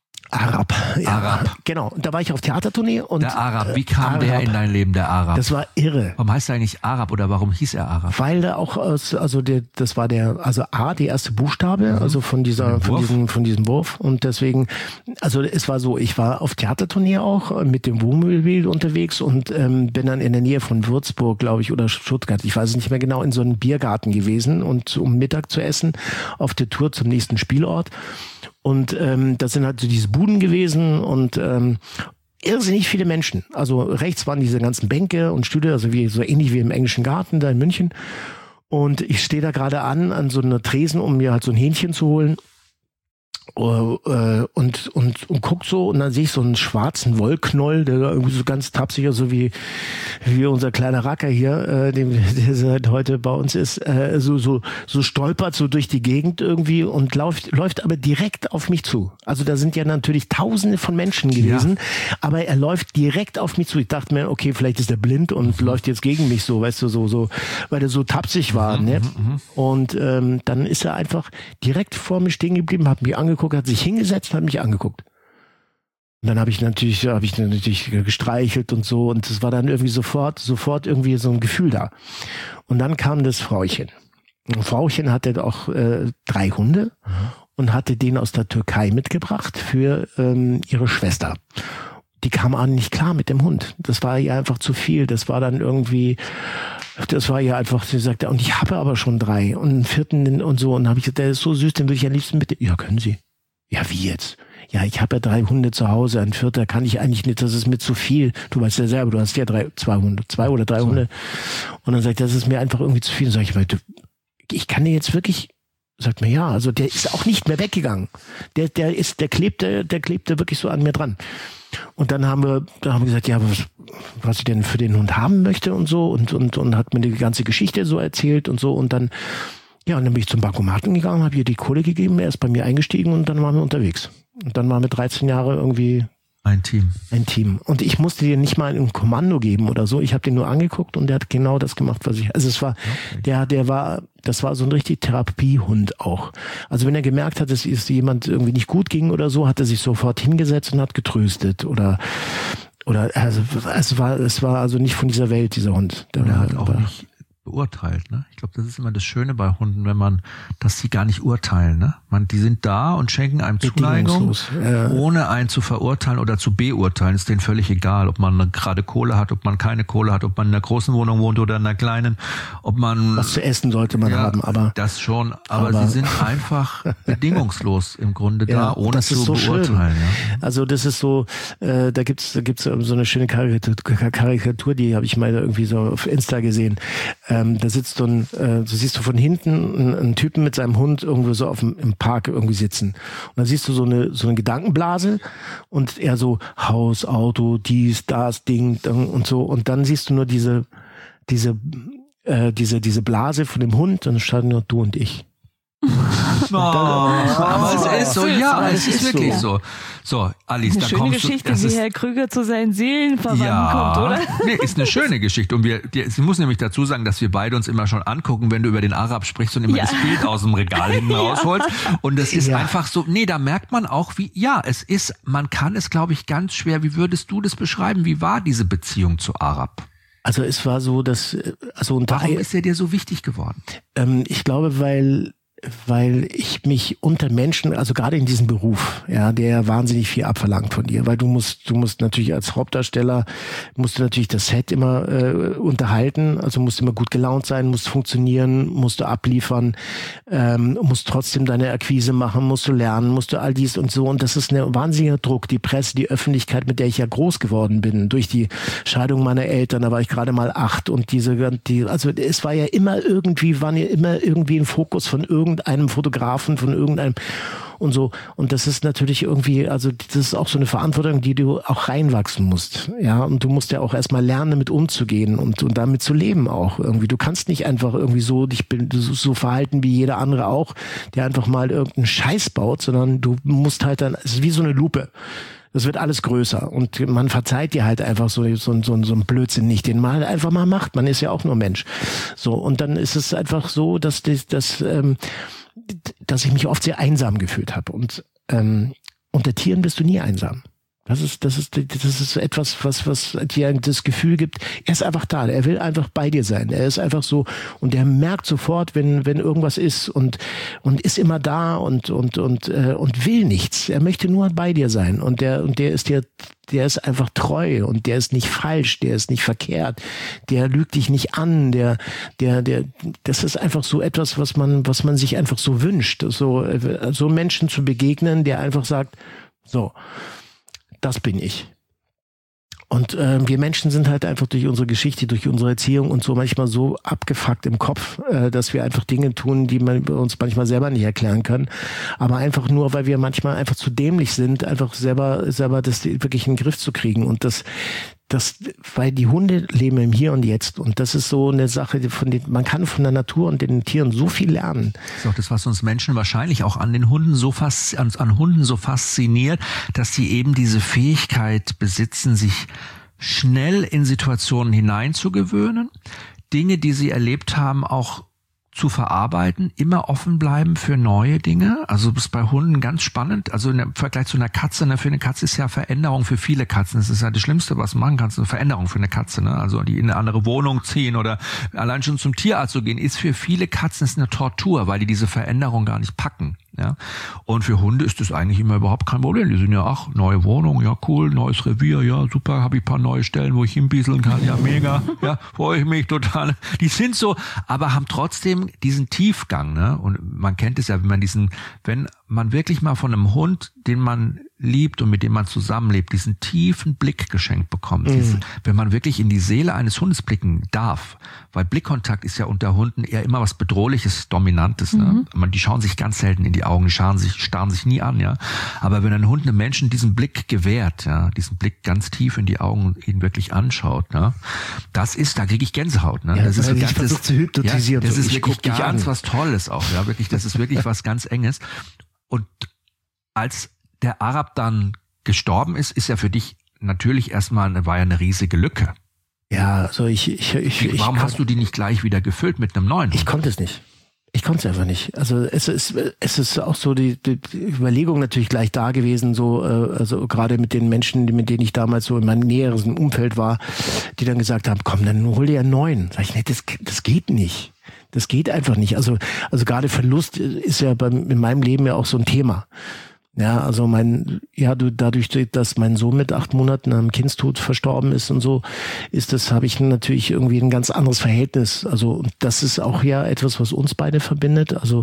ja. Genau. Und da war ich auf Theatertournee. Und der Arab, wie kam der in dein Leben, der Arab? Das war irre. Warum heißt er eigentlich Arab oder warum hieß er Arab? Weil da auch, das war A, die erste Buchstabe, also von diesem Wurf. Und deswegen, also es war so, ich war auf Theatertournee auch mit dem Wohnmobil unterwegs und bin dann in der Nähe von Würzburg, glaube ich, oder Stuttgart, ich weiß es nicht mehr genau, in so einem Biergarten gewesen und um Mittag zu essen auf der Tour zum nächsten Spielort. Und das sind halt so diese Buden gewesen und irrsinnig viele Menschen. Also rechts waren diese ganzen Bänke und Stühle, also so ähnlich wie im Englischen Garten da in München. Und ich stehe da gerade an so einer Tresen, um mir halt so ein Hähnchen zu holen. Und guckt so und dann sehe ich so einen schwarzen Wollknoll, der irgendwie so ganz tapsig, so wie unser kleiner Racker hier, der seit heute bei uns ist, so stolpert so durch die Gegend irgendwie und läuft aber direkt auf mich zu. Also da sind ja natürlich Tausende von Menschen gewesen, aber er läuft direkt auf mich zu. Ich dachte mir, okay, vielleicht ist er blind und läuft jetzt gegen mich so, weißt du, so, weil er so tapsig war, ne? Und dann ist er einfach direkt vor mir stehen geblieben, hat mich angeguckt angeguckt, hat sich hingesetzt und hat mich angeguckt. Und dann habe ich natürlich gestreichelt und so und es war dann irgendwie sofort irgendwie so ein Gefühl da. Und dann kam das Frauchen. Und Frauchen hatte auch 3 Hunde und hatte den aus der Türkei mitgebracht für ihre Schwester. Die kam auch nicht klar mit dem Hund. Das war ihr einfach zu viel. Das war ihr einfach, sie sagte, und ich habe aber schon 3 und einen 4. und so. Und dann habe ich gesagt, der ist so süß, den würde ich am liebsten mit. Ja, können Sie. Ja, wie jetzt? Ja, ich habe ja 3 Hunde zu Hause, ein 4. kann ich eigentlich nicht, das ist mir zu viel. Du weißt ja selber, du hast ja 2 oder 3 Hunde. Und dann sagt er, das ist mir einfach irgendwie zu viel. Und sag ich kann dir jetzt wirklich, sagt mir, ja, also der ist auch nicht mehr weggegangen. Der klebte wirklich so an mir dran. Und dann haben wir gesagt, ja, was ich denn für den Hund haben möchte und so und hat mir die ganze Geschichte so erzählt und so und dann bin ich zum Bankomaten gegangen, habe ihr die Kohle gegeben, er ist bei mir eingestiegen und dann waren wir unterwegs. Und dann waren wir 13 Jahre irgendwie ein Team. Und ich musste dir nicht mal ein Kommando geben oder so. Ich habe den nur angeguckt und der hat genau das gemacht, was ich. Also es war, das war so ein richtig Therapiehund auch. Also wenn er gemerkt hat, dass es jemand irgendwie nicht gut ging oder so, hat er sich sofort hingesetzt und hat getröstet oder also es war also nicht von dieser Welt, dieser Hund. Der war halt auch nicht beurteilt, ne? Ich glaube, das ist immer das Schöne bei Hunden, dass sie gar nicht urteilen, ne? Die sind da und schenken einem Zuneigung, ohne einen zu verurteilen oder zu beurteilen. Ist denen völlig egal, ob man gerade Kohle hat, ob man keine Kohle hat, ob man in einer großen Wohnung wohnt oder in einer kleinen, ob man... Was zu essen sollte man haben, aber... Das schon, aber sie sind einfach bedingungslos im Grunde da, ohne zu beurteilen. Ja. Also das ist so, da gibt's so eine schöne Karikatur, die habe ich mal irgendwie so auf Insta gesehen. Da sitzt du siehst du von hinten einen Typen mit seinem Hund irgendwo so im Park irgendwie sitzen. Und dann siehst du so eine Gedankenblase und er so Haus, Auto, dies, das, Ding und so. Und dann siehst du nur diese Blase von dem Hund und dann standen nur du und ich. Aber es ist so, es ist wirklich so. So, Alice, da kommst du. Eine schöne Geschichte, wie Herr Krüger zu seinen Seelenverwandten kommt, oder? Nee, ist eine schöne Geschichte. Und sie muss nämlich dazu sagen, dass wir beide uns immer schon angucken, wenn du über den Arab sprichst und immer das Bild aus dem Regal hinten rausholst. Und das ist einfach so, da merkt man auch, man kann es, glaube ich, ganz schwer, wie würdest du das beschreiben? Wie war diese Beziehung zu Arab? Also es war so, dass... Warum ist er dir so wichtig geworden? Ich glaube, weil ich mich unter Menschen, also gerade in diesem Beruf, der wahnsinnig viel abverlangt von dir, weil du musst natürlich als Hauptdarsteller, musst du natürlich das Set immer unterhalten, also musst immer gut gelaunt sein, musst funktionieren, musst du abliefern, musst trotzdem deine Akquise machen, musst du lernen, musst du all dies und so und das ist ein wahnsinniger Druck, die Presse, die Öffentlichkeit, mit der ich ja groß geworden bin, durch die Scheidung meiner Eltern, da war ich gerade mal 8 und also es war ja immer irgendwie ein Fokus von irgendeinem Fotografen, von irgendeinem und so. Und das ist natürlich irgendwie, also das ist auch so eine Verantwortung, die du auch reinwachsen musst. Ja, und du musst ja auch erstmal lernen, damit umzugehen und damit zu leben auch irgendwie. Du kannst nicht einfach irgendwie so so verhalten wie jeder andere auch, der einfach mal irgendeinen Scheiß baut, sondern du musst halt dann, es ist wie so eine Lupe. Das wird alles größer und man verzeiht dir halt einfach so ein Blödsinn nicht, den man halt einfach mal macht. Man ist ja auch nur Mensch. So, und dann ist es einfach so, dass ich mich oft sehr einsam gefühlt habe. Und unter Tieren bist du nie einsam. Das ist etwas, was dir das Gefühl gibt, er ist einfach da, er will einfach bei dir sein. Er ist einfach so und er merkt sofort, wenn irgendwas ist und ist immer da und will nichts. Er möchte nur bei dir sein und der ist einfach treu und der ist nicht falsch, der ist nicht verkehrt, der lügt dich nicht an, das ist einfach so etwas, was man sich einfach so wünscht, so Menschen zu begegnen, der einfach sagt, so, das bin ich. Und wir Menschen sind halt einfach durch unsere Geschichte, durch unsere Erziehung und so manchmal so abgefuckt im Kopf, dass wir einfach Dinge tun, die man uns manchmal selber nicht erklären können. Aber einfach nur, weil wir manchmal einfach zu dämlich sind, einfach selber das wirklich in den Griff zu kriegen. Und weil die Hunde leben im Hier und Jetzt und das ist so eine Sache, man kann von der Natur und den Tieren so viel lernen. Das ist auch das, was uns Menschen wahrscheinlich auch an den Hunden an Hunden so fasziniert, dass sie eben diese Fähigkeit besitzen, sich schnell in Situationen hineinzugewöhnen, Dinge, die sie erlebt haben, auch zu verarbeiten, immer offen bleiben für neue Dinge. Also das ist bei Hunden ganz spannend. Also im Vergleich zu einer Katze, ne, für eine Katze ist ja Veränderung für viele Katzen. Das ist ja das Schlimmste, was du machen kannst, eine Veränderung für eine Katze. Ne? Also die in eine andere Wohnung ziehen oder allein schon zum Tierarzt zu gehen, ist für viele Katzen ist eine Tortur, weil die diese Veränderung gar nicht packen. Ja, und für Hunde ist das eigentlich immer überhaupt kein Problem. Die sind ja, ach, neue Wohnung, ja cool, neues Revier, ja super, habe ich ein paar neue Stellen, wo ich hinbieseln kann, ja mega, ja, freue ich mich total. Die sind so, aber haben trotzdem diesen Tiefgang, ne? Und man kennt es ja, wenn man wirklich mal von einem Hund, den man liebt und mit dem man zusammenlebt, diesen tiefen Blick geschenkt bekommt, wenn man wirklich in die Seele eines Hundes blicken darf, weil Blickkontakt ist ja unter Hunden eher immer was Bedrohliches, Dominantes, ne? Die schauen sich ganz selten in die Augen, die starren sich nie an, ja. Aber wenn ein Hund einem Menschen diesen Blick gewährt, ja, diesen Blick ganz tief in die Augen und ihn wirklich anschaut, ne, da kriege ich Gänsehaut, ne. Ja, das ist so ganz, zu hypnotisieren. Ja, das ist wirklich ganz was Tolles auch, ja, wirklich, das ist wirklich was ganz Enges. Und als der Arab dann gestorben ist ja für dich natürlich war ja eine riesige Lücke. Ja, also warum hast du die nicht gleich wieder gefüllt mit einem neuen? Ich konnte es nicht. Ich konnte es einfach nicht. Also es ist auch so die Überlegung natürlich gleich da gewesen, so also gerade mit den Menschen, mit denen ich damals so in meinem näheren Umfeld war, die dann gesagt haben, komm, dann hol dir einen neuen. Sag ich, nee, das geht nicht. Das geht einfach nicht. Also gerade Verlust ist ja in meinem Leben ja auch so ein Thema. Ja, also dadurch, dass mein Sohn mit 8 Monaten am Kindstod verstorben ist und so, habe ich natürlich irgendwie ein ganz anderes Verhältnis. Also, und das ist auch ja etwas, was uns beide verbindet. Also,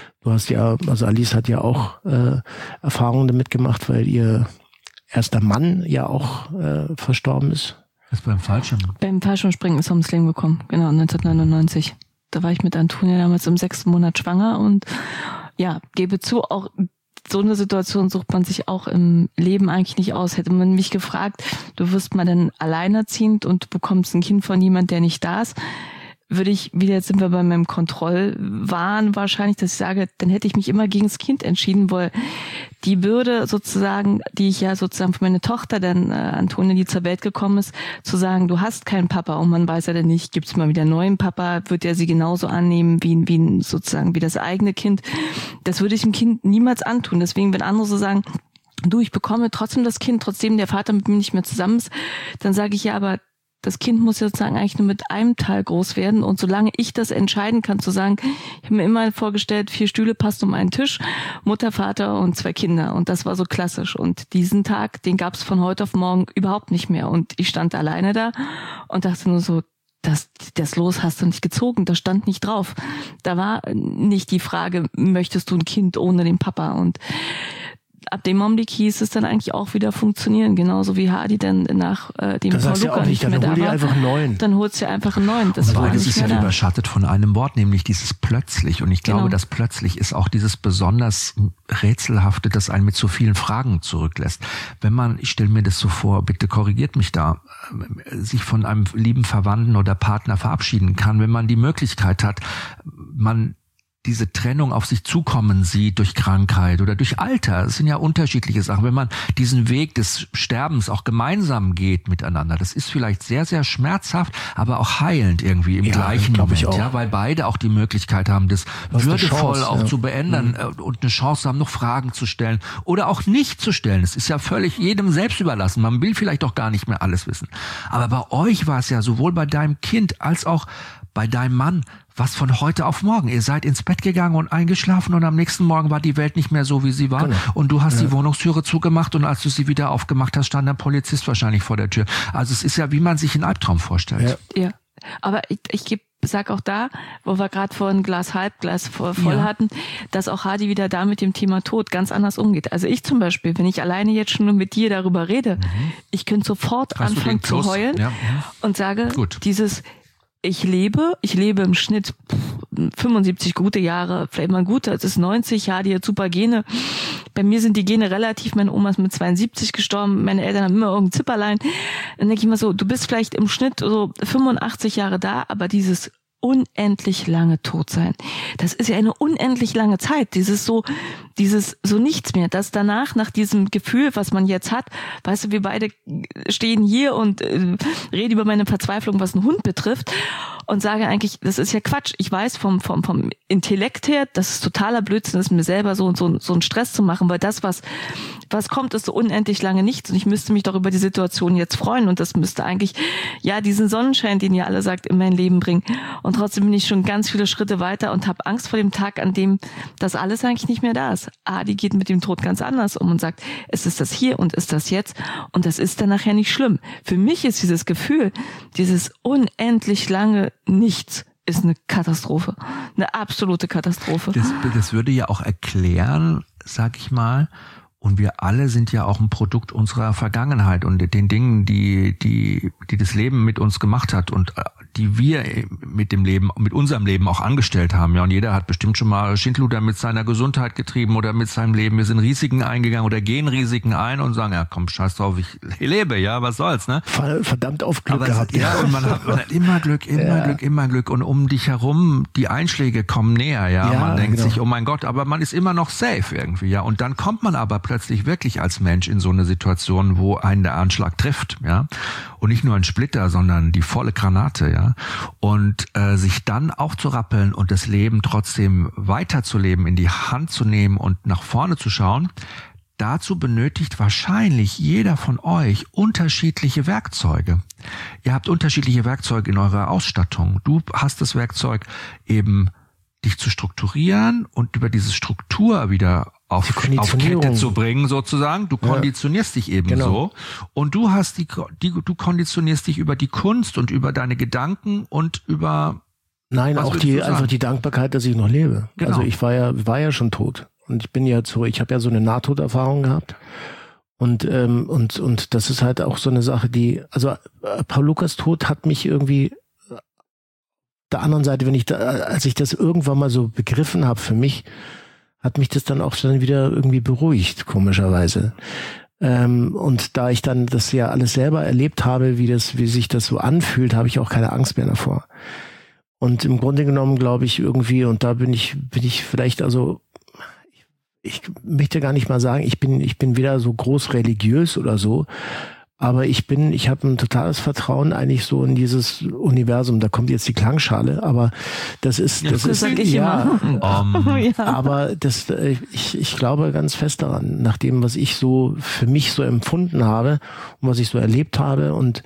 Alice hat ja auch Erfahrungen damit gemacht, weil ihr erster Mann ja auch verstorben ist. Das ist beim Fallschirmspringen. Beim Fallschirmspringen ist er ums Leben gekommen, genau, 1999. Da war ich mit Antonia damals im 6. Monat schwanger und ja, gebe zu, auch so eine Situation sucht man sich auch im Leben eigentlich nicht aus. Hätte man mich gefragt, du wirst mal dann alleinerziehend und bekommst ein Kind von jemand, der nicht da ist, jetzt sind wir bei meinem Kontrollwahn wahrscheinlich, dass ich sage, dann hätte ich mich immer gegen das Kind entschieden, weil die Bürde sozusagen, die ich ja sozusagen für meine Tochter, dann Antonia, die zur Welt gekommen ist, zu sagen, du hast keinen Papa und man weiß ja dann nicht, gibt's mal wieder einen neuen Papa, wird er sie genauso annehmen wie das eigene Kind. Das würde ich dem Kind niemals antun. Deswegen, wenn andere so sagen, du, ich bekomme trotzdem das Kind, trotzdem der Vater mit mir nicht mehr zusammen ist, dann sage ich ja, aber das Kind muss sozusagen eigentlich nur mit einem Teil groß werden. Und solange ich das entscheiden kann, zu sagen, ich habe mir immer vorgestellt, 4 Stühle passt um einen Tisch, Mutter, Vater und 2 Kinder. Und das war so klassisch. Und diesen Tag, den gab es von heute auf morgen überhaupt nicht mehr. Und ich stand alleine da und dachte nur so, das Los hast du nicht gezogen, das stand nicht drauf. Da war nicht die Frage, möchtest du ein Kind ohne den Papa? Und ab dem Augenblick hieß es dann eigentlich auch wieder funktionieren, genauso wie Hardy dann nach dem Paul Luca nicht mehr da war. Dann holst du einfach einen neuen. Das war beides ist ja überschattet von einem Wort, nämlich dieses plötzlich. Und ich glaube, das plötzlich ist auch dieses besonders Rätselhafte, das einen mit so vielen Fragen zurücklässt. Wenn man, ich stelle mir das so vor, bitte korrigiert mich da, sich von einem lieben Verwandten oder Partner verabschieden kann, wenn man die Möglichkeit hat, diese Trennung auf sich zukommen sieht durch Krankheit oder durch Alter. Das sind ja unterschiedliche Sachen. Wenn man diesen Weg des Sterbens auch gemeinsam geht miteinander, das ist vielleicht sehr, sehr schmerzhaft, aber auch heilend irgendwie im gleichen Moment. Ja, weil beide auch die Möglichkeit haben, das würdevoll auch zu beenden und eine Chance haben, noch Fragen zu stellen oder auch nicht zu stellen. Es ist ja völlig jedem selbst überlassen. Man will vielleicht auch gar nicht mehr alles wissen. Aber bei euch war es ja sowohl bei deinem Kind als auch bei deinem Mann was von heute auf morgen. Ihr seid ins Bett gegangen und eingeschlafen und am nächsten Morgen war die Welt nicht mehr so, wie sie war. Genau. Und du hast die Wohnungstüre zugemacht und als du sie wieder aufgemacht hast, stand ein Polizist wahrscheinlich vor der Tür. Also es ist ja, wie man sich einen Albtraum vorstellt. Ja. Aber ich sag auch da, wo wir gerade vorhin Glas halb, Glas voll hatten, dass auch Hardy wieder da mit dem Thema Tod ganz anders umgeht. Also ich zum Beispiel, wenn ich alleine jetzt schon nur mit dir darüber rede, ich könnte sofort anfangen zu heulen und sage, ich lebe im Schnitt 75 gute Jahre, vielleicht mal guter, es ist 90, die hat super Gene. Bei mir sind die Gene relativ, meine Oma ist mit 72 gestorben, meine Eltern haben immer irgendein Zipperlein. Dann denke ich mal so, du bist vielleicht im Schnitt so 85 Jahre da, aber dieses unendlich lange tot sein. Das ist ja eine unendlich lange Zeit. Dieses so nichts mehr. Das danach, nach diesem Gefühl, was man jetzt hat, weißt du, wir beide stehen hier und reden über meine Verzweiflung, was einen Hund betrifft, und sage eigentlich, das ist ja Quatsch. Ich weiß vom Intellekt her, das ist totaler Blödsinn ist, mir selber so einen Stress zu machen, weil das, was kommt, ist so unendlich lange nichts, und ich müsste mich doch über die Situation jetzt freuen, und das müsste eigentlich, ja, diesen Sonnenschein, den ihr alle sagt, in mein Leben bringen. Und trotzdem bin ich schon ganz viele Schritte weiter und habe Angst vor dem Tag, an dem das alles eigentlich nicht mehr da ist. Adi geht mit dem Tod ganz anders um und sagt, es ist das hier und ist das jetzt, und das ist dann nachher nicht schlimm. Für mich ist dieses Gefühl, dieses unendlich lange Nichts, ist eine Katastrophe. Eine absolute Katastrophe. Das würde ja auch erklären, sag ich mal, und wir alle sind ja auch ein Produkt unserer Vergangenheit und den Dingen, die das Leben mit uns gemacht hat und die wir mit unserem Leben auch angestellt haben. Ja, und jeder hat bestimmt schon mal Schindluder mit seiner Gesundheit getrieben oder mit seinem Leben. Wir sind Risiken eingegangen oder gehen Risiken ein und sagen, ja komm, scheiß drauf, ich lebe, ja, was soll's, ne? Verdammt auf Glück gehabt. Ja, und man hat immer Glück. Und um dich herum, die Einschläge kommen näher, ja. Man denkt sich, oh mein Gott, aber man ist immer noch safe irgendwie, ja. Und dann kommt man aber plötzlich wirklich als Mensch in so eine Situation, wo einen der Anschlag trifft, ja. Und nicht nur ein Splitter, sondern die volle Granate, ja. Und sich dann aufzurappeln und das Leben trotzdem weiterzuleben, in die Hand zu nehmen und nach vorne zu schauen, dazu benötigt wahrscheinlich jeder von euch unterschiedliche Werkzeuge. Ihr habt unterschiedliche Werkzeuge in eurer Ausstattung. Du hast das Werkzeug eben, dich zu strukturieren und über diese Struktur wieder auf Kette zu bringen, sozusagen. Du konditionierst dich eben so. Und du hast du konditionierst dich über die Kunst und über deine Gedanken und über... Nein, auch einfach die Dankbarkeit, dass ich noch lebe. Genau. Also ich war ja schon tot. Und ich habe ja so eine Nahtoderfahrung gehabt. Und das ist halt auch so eine Sache, also Paul Lukas Tod hat mich irgendwie der anderen Seite, als ich das irgendwann mal so begriffen habe für mich, hat mich das dann auch dann wieder irgendwie beruhigt, komischerweise. Und da ich dann das ja alles selber erlebt habe, wie sich das so anfühlt, habe ich auch keine Angst mehr davor. Und im Grunde genommen glaube ich irgendwie, und da bin ich vielleicht, also ich möchte gar nicht mal sagen, ich bin weder so groß religiös oder so, aber ich habe ein totales Vertrauen eigentlich so in dieses Universum. Da kommt jetzt die Klangschale, aber das sag ich immer. Aber ich glaube ganz fest daran, nach dem, was ich so für mich so empfunden habe und was ich so erlebt habe und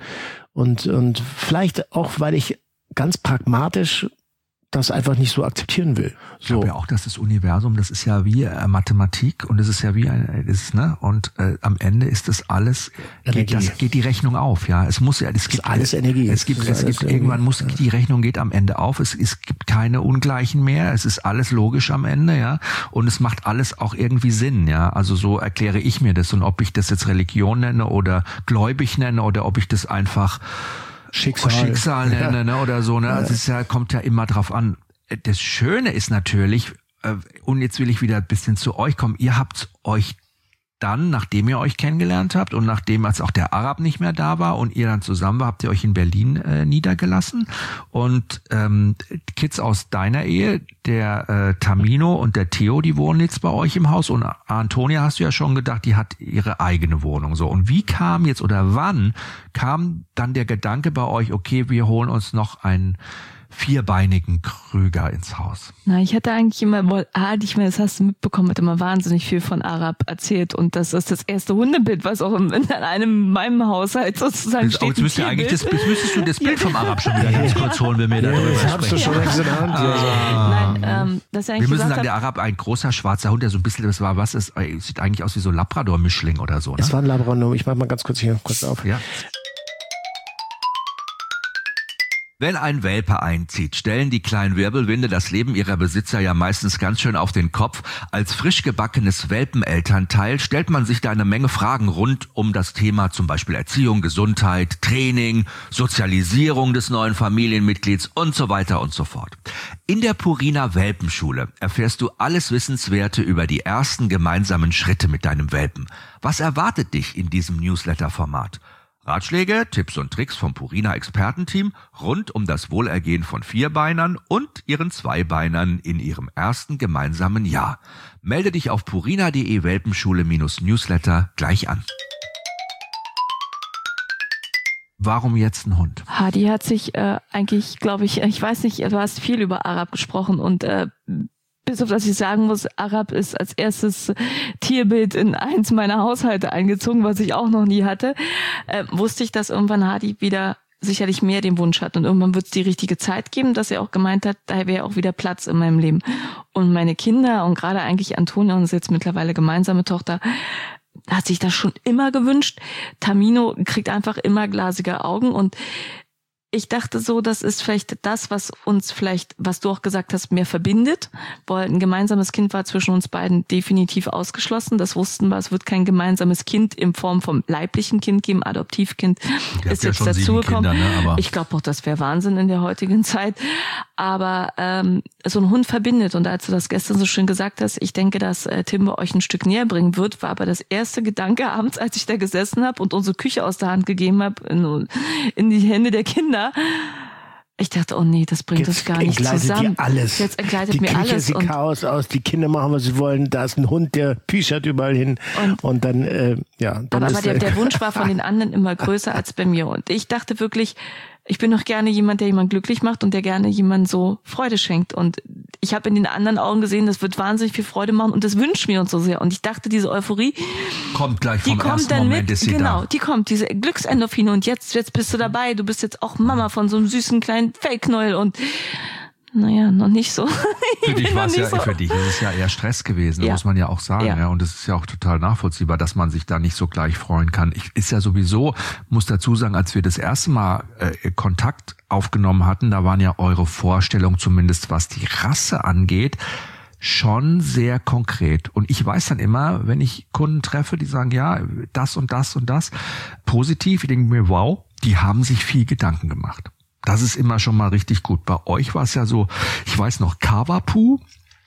vielleicht auch, weil ich ganz pragmatisch das einfach nicht so akzeptieren will. Ich glaube ja auch, dass das Universum, das ist ja wie Mathematik und es ist ja wie und am Ende ist das alles, geht die Rechnung auf, ja. Es gibt alles Energie. Irgendwann muss die Rechnung geht am Ende auf. Es gibt keine Ungleichen mehr. Es ist alles logisch am Ende, ja. Und es macht alles auch irgendwie Sinn, ja. Also so erkläre ich mir das. Und ob ich das jetzt Religion nenne oder gläubig nenne oder ob ich das einfach Schicksal nenne, ne, oder so, ne? Also es kommt ja immer drauf an. Das Schöne ist natürlich, und jetzt will ich wieder ein bisschen zu euch kommen, ihr habt euch dann, nachdem ihr euch kennengelernt habt und nachdem als auch der Arab nicht mehr da war und ihr dann zusammen war, habt ihr euch in Berlin niedergelassen. Und Kids aus deiner Ehe, der Tamino und der Theo, die wohnen jetzt bei euch im Haus. Und Antonia, hast du ja schon gedacht, die hat ihre eigene Wohnung. So. Und wie kam jetzt oder wann kam dann der Gedanke bei euch, okay, wir holen uns noch einen vierbeinigen Krüger ins Haus? Na, ich hatte eigentlich immer, das hast du mitbekommen, hat immer wahnsinnig viel von Arab erzählt, und das ist das erste Hundebild, was auch in meinem Haushalt sozusagen steht. Jetzt müsstest du das Bild vom Arab schon wieder ganz kurz holen, wenn wir darüber sprechen. Habst du schon längst in der Hand. Nein, das wir müssen sagen, der Arab, ein großer schwarzer Hund, der so ein bisschen, sieht eigentlich aus wie so Labrador-Mischling oder so, ne? Es war ein Labrador, ich mach mal ganz kurz auf. Ja. Wenn ein Welpe einzieht, stellen die kleinen Wirbelwinde das Leben ihrer Besitzer ja meistens ganz schön auf den Kopf. Als frisch gebackenes Welpenelternteil stellt man sich da eine Menge Fragen rund um das Thema, zum Beispiel Erziehung, Gesundheit, Training, Sozialisierung des neuen Familienmitglieds und so weiter und so fort. In der Purina Welpenschule erfährst du alles Wissenswerte über die ersten gemeinsamen Schritte mit deinem Welpen. Was erwartet dich in diesem Newsletter-Format? Ratschläge, Tipps und Tricks vom Purina-Expertenteam rund um das Wohlergehen von Vierbeinern und ihren Zweibeinern in ihrem ersten gemeinsamen Jahr. Melde dich auf purina.de Welpenschule-Newsletter gleich an. Warum jetzt ein Hund? Hadi hat sich eigentlich, glaube ich weiß nicht, du hast viel über Arab gesprochen und bis auf das ich sagen muss, Arab ist als erstes Tierbild in eins meiner Haushalte eingezogen, was ich auch noch nie hatte, wusste ich, dass irgendwann Hadi wieder sicherlich mehr den Wunsch hat und irgendwann wird es die richtige Zeit geben, dass er auch gemeint hat, da wäre auch wieder Platz in meinem Leben. Und meine Kinder und gerade eigentlich Antonia, unsere jetzt mittlerweile gemeinsame Tochter, hat sich das schon immer gewünscht. Tamino kriegt einfach immer glasige Augen und ich dachte so, das ist vielleicht das, was uns vielleicht, was du auch gesagt hast, mehr verbindet, weil ein gemeinsames Kind war zwischen uns beiden definitiv ausgeschlossen. Das wussten wir, es wird kein gemeinsames Kind in Form vom leiblichen Kind geben, Adoptivkind ist jetzt dazugekommen. Ne, ich glaube auch, das wäre Wahnsinn in der heutigen Zeit. Aber so ein Hund verbindet und als du das gestern so schön gesagt hast, ich denke, dass Timber euch ein Stück näher bringen wird, war aber das erste Gedanke abends, als ich da gesessen habe und unsere Küche aus der Hand gegeben habe in die Hände der Kinder. Ich dachte, oh nee, das bringt uns gar nicht zusammen. Alles. Jetzt entgleitet die mir Küche alles. sieht Chaos aus, die Kinder machen, was sie wollen, da ist ein Hund, der pischert überall hin und dann, dann aber ist der Wunsch war von den anderen immer größer als bei mir und ich dachte wirklich, ich bin doch gerne jemand, der jemand glücklich macht und der gerne jemand so Freude schenkt. Und ich habe in den anderen Augen gesehen, das wird wahnsinnig viel Freude machen und das wünschen wir uns so sehr. Und ich dachte, diese Euphorie kommt gleich vom die kommt ersten dann Moment, mit, genau, die kommt, diese Glücksendorphine und jetzt bist du dabei. Du bist jetzt auch Mama von so einem süßen kleinen Fellknäuel und naja, noch nicht so. Für dich ist es ja eher Stress gewesen, muss man ja auch sagen. Ja. Und es ist ja auch total nachvollziehbar, dass man sich da nicht so gleich freuen kann. Ist ja sowieso, muss dazu sagen, als wir das erste Mal Kontakt aufgenommen hatten, da waren ja eure Vorstellungen, zumindest was die Rasse angeht, schon sehr konkret. Und ich weiß dann immer, wenn ich Kunden treffe, die sagen, ja, das und das und das, positiv, ich denke mir, wow, die haben sich viel Gedanken gemacht. Das ist immer schon mal richtig gut. Bei euch war es ja so, ich weiß noch, Cavapoo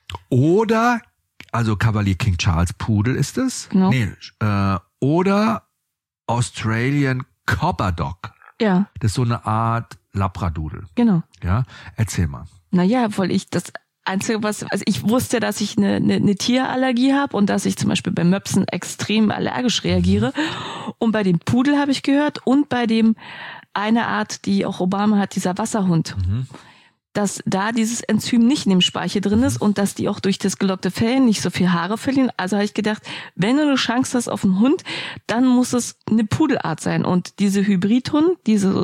oder, also Cavalier King Charles Pudel ist es? Genau. Nee, oder Australian Cobber Dog. Ja. Das ist so eine Art Labradoodle. Genau. Ja, erzähl mal. Naja, weil ich das Einzige, also ich wusste, dass ich eine Tierallergie habe und dass ich zum Beispiel bei Möpsen extrem allergisch reagiere. Und bei dem Pudel habe ich gehört und bei dem eine Art, die auch Obama hat, dieser Wasserhund, dass da dieses Enzym nicht in dem Speichel drin ist und dass die auch durch das gelockte Fell nicht so viel Haare verlieren. Also habe ich gedacht, wenn du eine Chance hast auf einen Hund, dann muss es eine Pudelart sein. Und diese Hybridhund, diese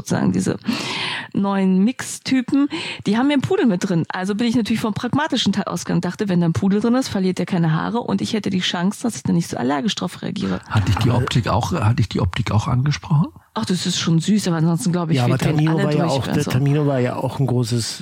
neuen Mixtypen, die haben ja einen Pudel mit drin. Also bin ich natürlich vom pragmatischen Teil ausgegangen. Dachte, wenn da ein Pudel drin ist, verliert er keine Haare und ich hätte die Chance, dass ich dann nicht so allergisch drauf reagiere. Hatte ich die Optik auch angesprochen? Ach, das ist schon süß, aber ansonsten glaube ich, aber Tamino war ja auch ein großes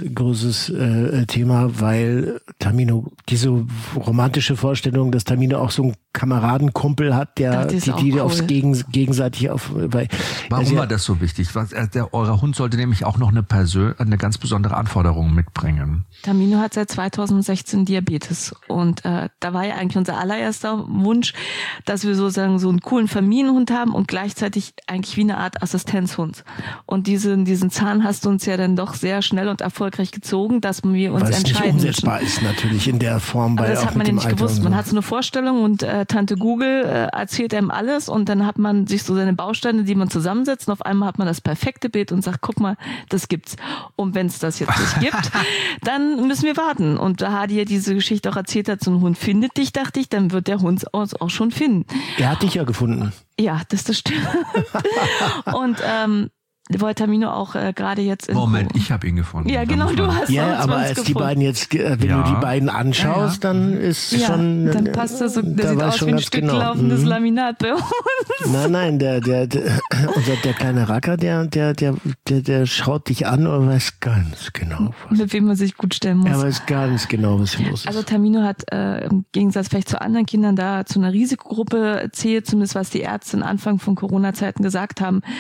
Thema, weil Tamino diese romantische Vorstellung, dass Tamino auch so einen Kameradenkumpel hat, der die aufs gegenseitig auf. Warum war das so wichtig? Euer Hund sollte nämlich auch noch eine ganz besondere Anforderung mitbringen. Tamino hat seit 2016 Diabetes und da war ja eigentlich unser allererster Wunsch, dass wir sozusagen so einen coolen Familienhund haben und gleichzeitig eigentlich wie eine Art Assistenzhund. Und diesen Zahn hast du uns ja dann doch sehr schnell und erfolgreich gezogen, dass wir uns entscheiden müssen. Weil es nicht umsetzbar ist natürlich in der Form. Aber das hat man ja nicht gewusst. Man hat so eine Vorstellung und Tante Google erzählt einem alles und dann hat man sich so seine Bausteine, die man zusammensetzt und auf einmal hat man das perfekte Bild und sagt, guck mal, das gibt's. Und wenn es das jetzt nicht gibt, dann müssen wir warten. Und da Hadi ja diese Geschichte auch erzählt hat, so ein Hund findet dich, dachte ich, dann wird der Hund uns auch schon finden. Er hat dich ja gefunden. Ja, das stimmt. Und wollte Tamino auch gerade jetzt Moment, ich habe ihn gefunden. Ja, genau, du hast ihn gefunden. Aber als die beiden jetzt, wenn du die beiden anschaust, dann ist schon... dann passt das so, der sieht aus wie ein Stück laufendes Laminat bei uns. Nein, der kleine Racker, der schaut dich an und weiß ganz genau, mit wem man sich gut stellen muss. Er weiß ganz genau, was los ist. Also Tamino hat im Gegensatz vielleicht zu anderen Kindern da zu einer Risikogruppe zählt, zumindest was die Ärzte am Anfang von Corona-Zeiten gesagt haben.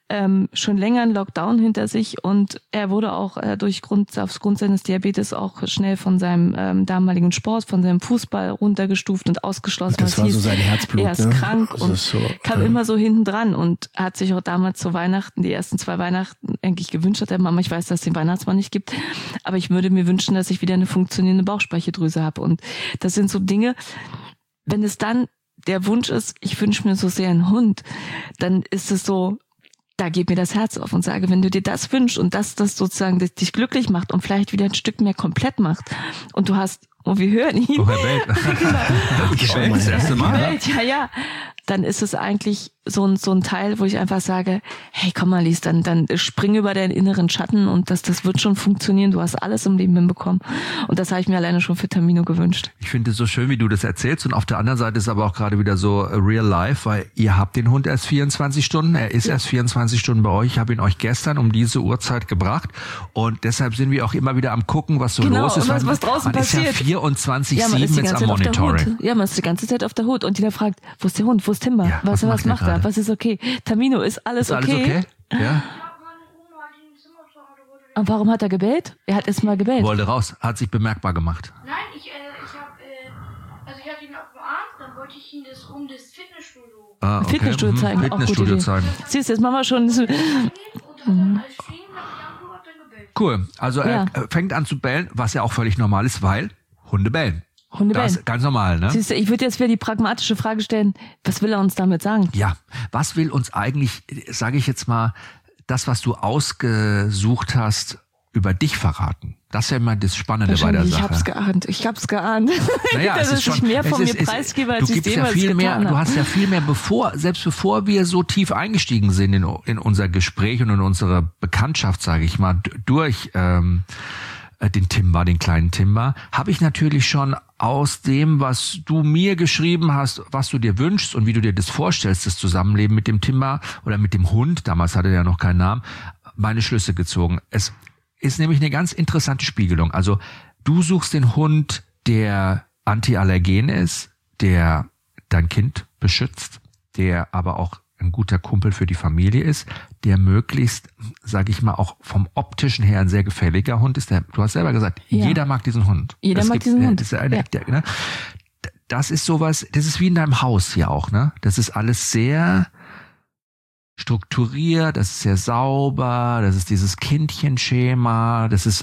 schon länger einen Lockdown hinter sich und er wurde auch aufgrund seines Diabetes auch schnell von seinem damaligen Sport, von seinem Fußball runtergestuft und ausgeschlossen. Das war so sein Herzblut. Er ist krank und so, kam immer so hinten dran und hat sich auch damals zu Weihnachten, die ersten 2 Weihnachten eigentlich gewünscht hat, Mama, ich weiß, dass es den Weihnachtsmann nicht gibt, aber ich würde mir wünschen, dass ich wieder eine funktionierende Bauchspeicheldrüse habe. Und das sind so Dinge, wenn es dann der Wunsch ist, ich wünsche mir so sehr einen Hund, dann ist es so, da geht mir das Herz auf und sage, wenn du dir das wünschst und das sozusagen dich glücklich macht und vielleicht wieder ein Stück mehr komplett macht und du hast, wir hören ihn. Oh, Herr Welt. Ich schau mal das erste Mal. Ja. Dann ist es eigentlich so ein Teil, wo ich einfach sage, hey, komm mal, Lies, dann spring über deinen inneren Schatten und das wird schon funktionieren. Du hast alles im Leben hinbekommen. Und das habe ich mir alleine schon für Tamino gewünscht. Ich finde es so schön, wie du das erzählst. Und auf der anderen Seite ist aber auch gerade wieder so real life, weil ihr habt den Hund erst 24 Stunden. Er ist erst 24 Stunden bei euch. Ich habe ihn euch gestern um diese Uhrzeit gebracht. Und deshalb sind wir auch immer wieder am gucken, was so los ist. Was draußen passiert. Ist ja 24/7 jetzt am Monitoring. Ja, man ist die ganze Zeit auf der Hut. Und jeder fragt, wo ist der Hund? Wo ist Timber? Ja, was macht er? Was ist okay? Tamino, ist alles okay? Ist alles okay? Ja. Und warum hat er gebellt? Er hat erst mal gebellt. Wollte raus, hat sich bemerkbar gemacht. Nein, ich hatte ihn auf dem Arm, dann wollte ich ihm das Fitnessstudio. Okay. Fitnessstudio zeigen. Fitnessstudio zeigen. Siehst du, jetzt machen wir schon. Cool. Also er fängt an zu bellen, was ja auch völlig normal ist, weil Hunde bellen. Das ist ganz normal, ne? Siehst du, ich würde jetzt wieder die pragmatische Frage stellen, was will er uns damit sagen? Ja, was will uns eigentlich, sage ich jetzt mal, das, was du ausgesucht hast, über dich verraten? Das ist ja immer das Spannende bei der Sache. Ich hab's geahnt. Naja, dass ich mehr von mir preisgebe, als ich jemals getan habe. Du hast ja viel mehr, selbst bevor wir so tief eingestiegen sind in unser Gespräch und in unsere Bekanntschaft, sage ich mal, durch den Timber, den kleinen Timber, habe ich natürlich schon aus dem, was du mir geschrieben hast, was du dir wünschst und wie du dir das vorstellst, das Zusammenleben mit dem Timber oder mit dem Hund, damals hatte er ja noch keinen Namen, meine Schlüsse gezogen. Es ist nämlich eine ganz interessante Spiegelung. Also du suchst den Hund, der antiallergen ist, der dein Kind beschützt, der aber auch ein guter Kumpel für die Familie ist, der möglichst, sage ich mal, auch vom optischen her ein sehr gefälliger Hund ist. Du hast selber gesagt, jeder mag diesen Hund. Das ist sowas, das ist wie in deinem Haus hier auch, ne? Das ist alles sehr strukturiert, das ist sehr sauber, das ist dieses Kindchenschema, das ist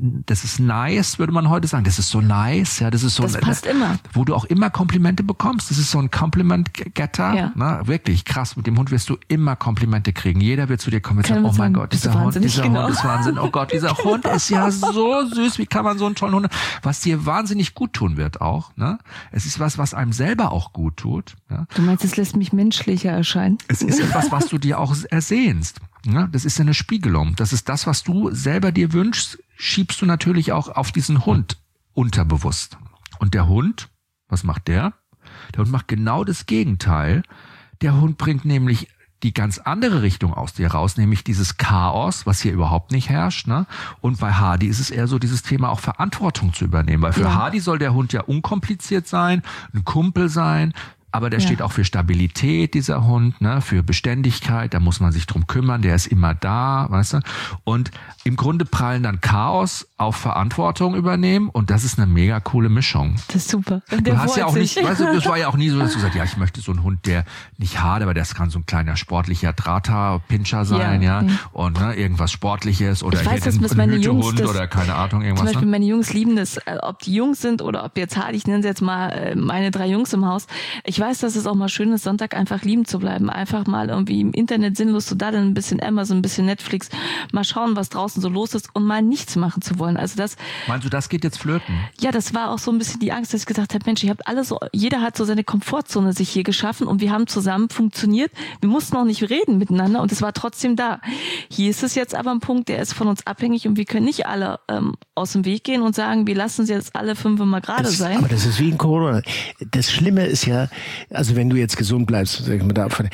nice, würde man heute sagen. Das ist so nice, ja, das ist so. Das passt immer. Wo du auch immer Komplimente bekommst. Das ist so ein Compliment-Getter, ne? Wirklich krass. Mit dem Hund wirst du immer Komplimente kriegen. Jeder wird zu dir kommen und sagen, oh mein Gott, dieser Hund ist Wahnsinn. Oh Gott, dieser Hund ist ja so süß. Wie kann man so einen tollen Hund, was dir wahnsinnig gut tun wird auch, ne? Es ist was einem selber auch gut tut. Ja? Du meinst, es lässt mich menschlicher erscheinen? Es ist etwas, was du dir auch ersehnst. Ja, das ist eine Spiegelung. Das ist das, was du selber dir wünschst, schiebst du natürlich auch auf diesen Hund unterbewusst. Und der Hund, was macht der? Der Hund macht genau das Gegenteil. Der Hund bringt nämlich die ganz andere Richtung aus dir raus, nämlich dieses Chaos, was hier überhaupt nicht herrscht, ne? Und bei Hardy ist es eher so dieses Thema auch Verantwortung zu übernehmen, weil für Hardy soll der Hund ja unkompliziert sein, ein Kumpel sein, aber der steht auch für Stabilität, dieser Hund, ne, für Beständigkeit, da muss man sich drum kümmern, der ist immer da, weißt du? Und im Grunde prallen dann Chaos auf Verantwortung übernehmen und das ist eine mega coole Mischung. Das ist super. Und du hast ja auch nicht, weißt du, das war ja auch nie so, dass du sagst, ja, ich möchte so einen Hund, der nicht hart, aber das kann so ein kleiner sportlicher Drahthaar-Pinscher sein, und ne, irgendwas Sportliches oder ich weiß, dass ein Hütehund oder keine Ahnung, irgendwas. Zum Beispiel meine Jungs lieben das, ob die Jungs sind oder ob jetzt Hardy, ich nenne sie jetzt mal meine 3 Jungs im Haus. Ich weiß, dass es auch mal schön ist, Sonntag einfach lieben zu bleiben. Einfach mal irgendwie im Internet sinnlos zu daddeln, ein bisschen Amazon, ein bisschen Netflix, mal schauen, was draußen so los ist und mal nichts machen zu wollen. Also das. Meinst du, das geht jetzt flöten? Ja, das war auch so ein bisschen die Angst, dass ich gesagt habe, Mensch, jeder hat so seine Komfortzone sich hier geschaffen und wir haben zusammen funktioniert. Wir mussten auch nicht reden miteinander und es war trotzdem da. Hier ist es jetzt aber ein Punkt, der ist von uns abhängig und wir können nicht alle aus dem Weg gehen und sagen, wir lassen sie jetzt alle 5 mal gerade sein. Aber das ist wie in Corona. Das Schlimme ist ja, also wenn du jetzt gesund bleibst, sag ich mal davon,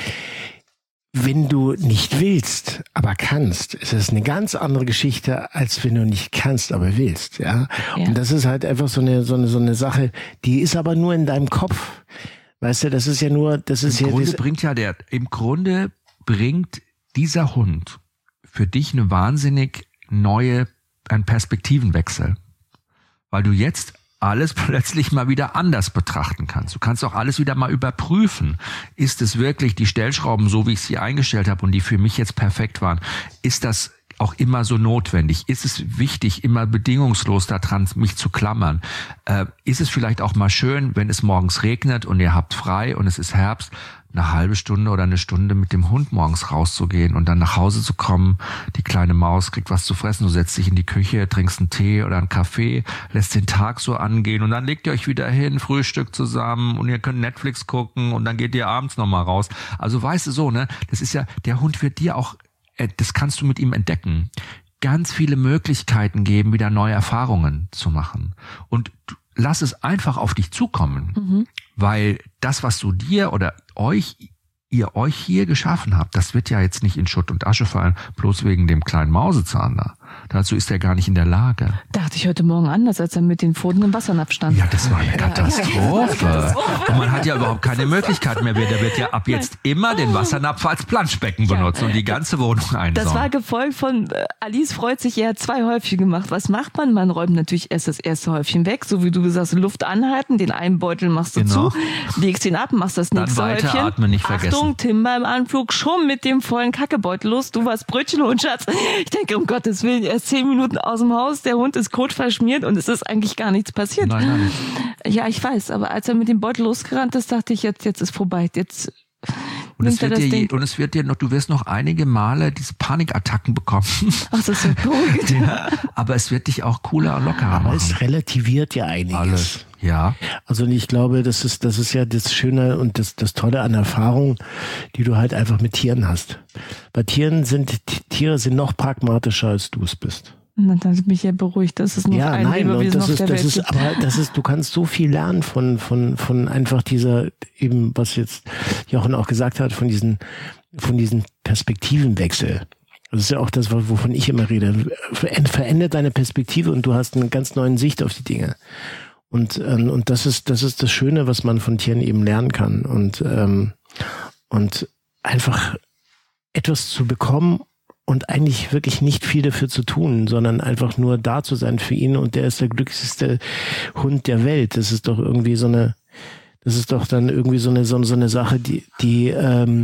wenn du nicht willst, aber kannst, ist das eine ganz andere Geschichte, als wenn du nicht kannst, aber willst, ja. Und das ist halt einfach so eine Sache, die ist aber nur in deinem Kopf. Weißt du, das ist ja nur, das ist Im ja... Grunde bringt dieser Hund für dich eine wahnsinnig ein Perspektivenwechsel, weil du jetzt alles plötzlich mal wieder anders betrachten kannst. Du kannst auch alles wieder mal überprüfen. Ist es wirklich die Stellschrauben, so wie ich sie eingestellt habe und die für mich jetzt perfekt waren, ist das auch immer so notwendig? Ist es wichtig, immer bedingungslos daran mich zu klammern? Ist es vielleicht auch mal schön, wenn es morgens regnet und ihr habt frei und es ist Herbst, eine halbe Stunde oder eine Stunde mit dem Hund morgens rauszugehen und dann nach Hause zu kommen, die kleine Maus kriegt was zu fressen, du setzt dich in die Küche, trinkst einen Tee oder einen Kaffee, lässt den Tag so angehen und dann legt ihr euch wieder hin, Frühstück zusammen und ihr könnt Netflix gucken und dann geht ihr abends nochmal raus. Also weißt du so, ne, das ist ja, der Hund wird dir auch, das kannst du mit ihm entdecken, ganz viele Möglichkeiten geben, wieder neue Erfahrungen zu machen. Und lass es einfach auf dich zukommen, weil das, was du dir oder ihr euch hier geschaffen habt, das wird ja jetzt nicht in Schutt und Asche fallen, bloß wegen dem kleinen Mausezahn da. Dazu ist er gar nicht in der Lage. Dachte ich heute Morgen anders, als er mit den Pfoten im Wassernapf stand. Ja, das war eine Katastrophe. Und man hat ja überhaupt keine Möglichkeit mehr. Der wird ja ab jetzt immer den Wassernapf als Planschbecken benutzen und die ganze Wohnung einsaugen. Das war gefolgt von Alice freut sich, er hat 2 Häufchen gemacht. Was macht man? Man räumt natürlich erst das erste Häufchen weg, so wie du gesagt hast, Luft anhalten, den einen Beutel machst du zu, legst ihn ab, machst das nächste dann Häufchen. Atmen nicht vergessen. Achtung, Tim beim Anflug, schon mit dem vollen Kackebeutel los. Du warst Brötchen und Schatz. Ich denke, um Gottes Willen, erst 10 Minuten aus dem Haus, der Hund ist kotverschmiert und es ist eigentlich gar nichts passiert. Nein. Ja, ich weiß, aber als er mit dem Beutel losgerannt ist, dachte ich, jetzt ist vorbei. Und es wird dir noch, du wirst noch einige Male diese Panikattacken bekommen. Ach, das ist so gut. Ja, aber es wird dich auch cooler und lockerer machen. Es relativiert ja einiges. Alles. Ja. Also ich glaube, das ist ja das Schöne und das Tolle an Erfahrung, die du halt einfach mit Tieren hast. Bei Tiere sind noch pragmatischer, als du es bist. Dann bin ich ja beruhigt, dass es noch ein Lebewesen auf der Welt gibt. Aber du kannst so viel lernen von einfach dieser, eben, was jetzt Jochen auch gesagt hat, von diesen Perspektivenwechsel. Das ist ja auch das, wovon ich immer rede. Verändert deine Perspektive und du hast eine ganz neue Sicht auf die Dinge. Und das ist das Schöne, was man von Tieren eben lernen kann. Und einfach etwas zu bekommen und eigentlich wirklich nicht viel dafür zu tun, sondern einfach nur da zu sein für ihn und der ist der glücklichste Hund der Welt. Das ist doch irgendwie das ist doch dann irgendwie so eine Sache, die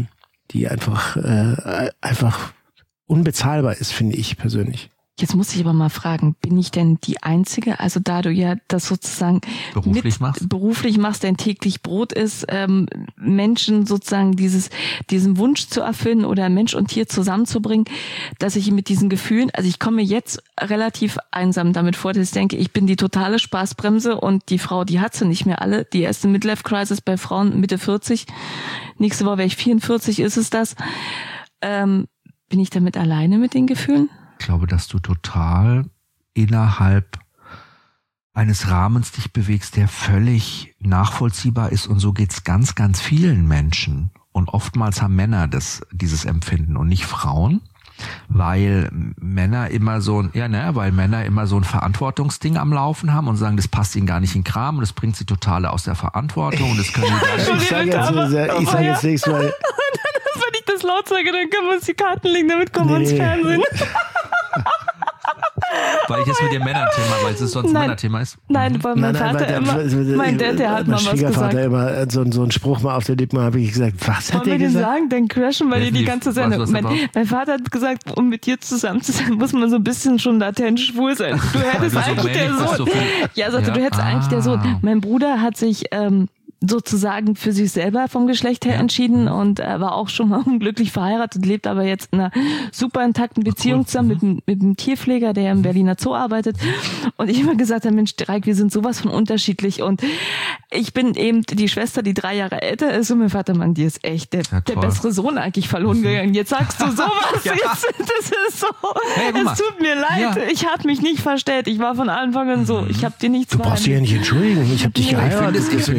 einfach unbezahlbar ist, finde ich persönlich. Jetzt muss ich aber mal fragen, bin ich denn die Einzige, also da du ja das sozusagen beruflich machst, dein täglich Brot ist, Menschen sozusagen diesen Wunsch zu erfüllen oder Mensch und Tier zusammenzubringen, dass ich mit diesen Gefühlen, also ich komme jetzt relativ einsam damit vor, dass ich denke, ich bin die totale Spaßbremse und die Frau, die hat sie nicht mehr alle. Die erste Midlife-Crisis bei Frauen Mitte 40, nächste Woche wäre ich 44, ist es das. Bin ich damit alleine mit den Gefühlen? Ich glaube, dass du total innerhalb eines Rahmens dich bewegst, der völlig nachvollziehbar ist und so geht's ganz, ganz vielen Menschen. Und oftmals haben Männer dieses Empfinden und nicht Frauen, weil Männer immer so ein Verantwortungsding am Laufen haben und sagen, das passt ihnen gar nicht in den Kram und das bringt sie total aus der Verantwortung und das können die gar nicht. Ich sage jetzt nichts, weil wenn ich das laut sage, dann können wir uns die Karten legen, damit kommen wir ins Fernsehen. Weil ich jetzt mit dem Männerthema, weil es sonst ein Männerthema ist. Nein, weil mein Vater mein Dad, der hat mal was gesagt. Immer so einen Spruch mal auf der Lippen, habe ich gesagt, was hat der gesagt? Sagen, dann crashen wir die ganze Sendung. Mein Vater hat gesagt, um mit dir zusammen zu sein, muss man so ein bisschen schon latent schwul sein. Du hättest eigentlich der Sohn. Ja, sagte, du hättest eigentlich der Sohn. Mein Bruder hat sich sozusagen für sich selber vom Geschlecht her entschieden und war auch schon mal unglücklich verheiratet, lebt aber jetzt in einer super intakten Beziehung zusammen mit einem Tierpfleger, der im Berliner Zoo arbeitet. Und ich immer gesagt habe, Mensch, Dreieck, wir sind sowas von unterschiedlich und ich bin eben die Schwester, die 3 Jahre älter ist und mein Vater, Mann, dir ist echt der bessere Sohn eigentlich verloren gegangen. Jetzt sagst du sowas, das ist so, es tut mir leid, ich habe mich nicht verstellt, ich war von Anfang an so, ich habe dir nichts Du brauchst dich ja nicht entschuldigen, ich habe dich geheiratet. Ich finde es ja cool,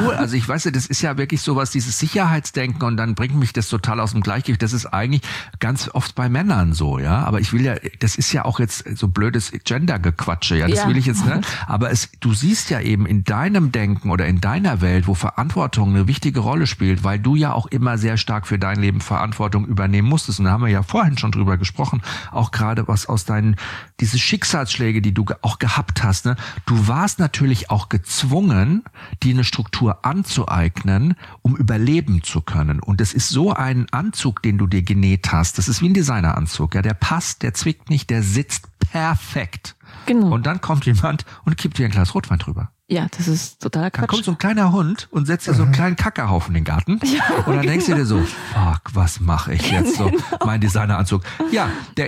cool. Also ich weiß ja, das ist ja wirklich sowas, dieses Sicherheitsdenken und dann bringt mich das total aus dem Gleichgewicht. Das ist eigentlich ganz oft bei Männern so, ja. Aber ich will ja, das ist ja auch jetzt so blödes Gender-Gequatsche, ja. Das will ich jetzt, ne? Aber du siehst ja eben in deinem Denken oder in deiner Welt, wo Verantwortung eine wichtige Rolle spielt, weil du ja auch immer sehr stark für dein Leben Verantwortung übernehmen musstest. Und da haben wir ja vorhin schon drüber gesprochen, auch gerade was aus diese Schicksalsschläge, die du auch gehabt hast, ne? Du warst natürlich auch gezwungen, dir eine Struktur anzueignen, um überleben zu können. Und das ist so ein Anzug, den du dir genäht hast. Das ist wie ein Designeranzug. Ja, der passt, der zwickt nicht, der sitzt perfekt. Genau. Und dann kommt jemand und kippt dir ein Glas Rotwein drüber. Ja, das ist totaler Quatsch. Dann kommt so ein kleiner Hund und setzt dir so einen kleinen Kackerhaufen in den Garten. Ja, und dann denkst du dir so, fuck, was mache ich jetzt so? Mein Designeranzug. Ja,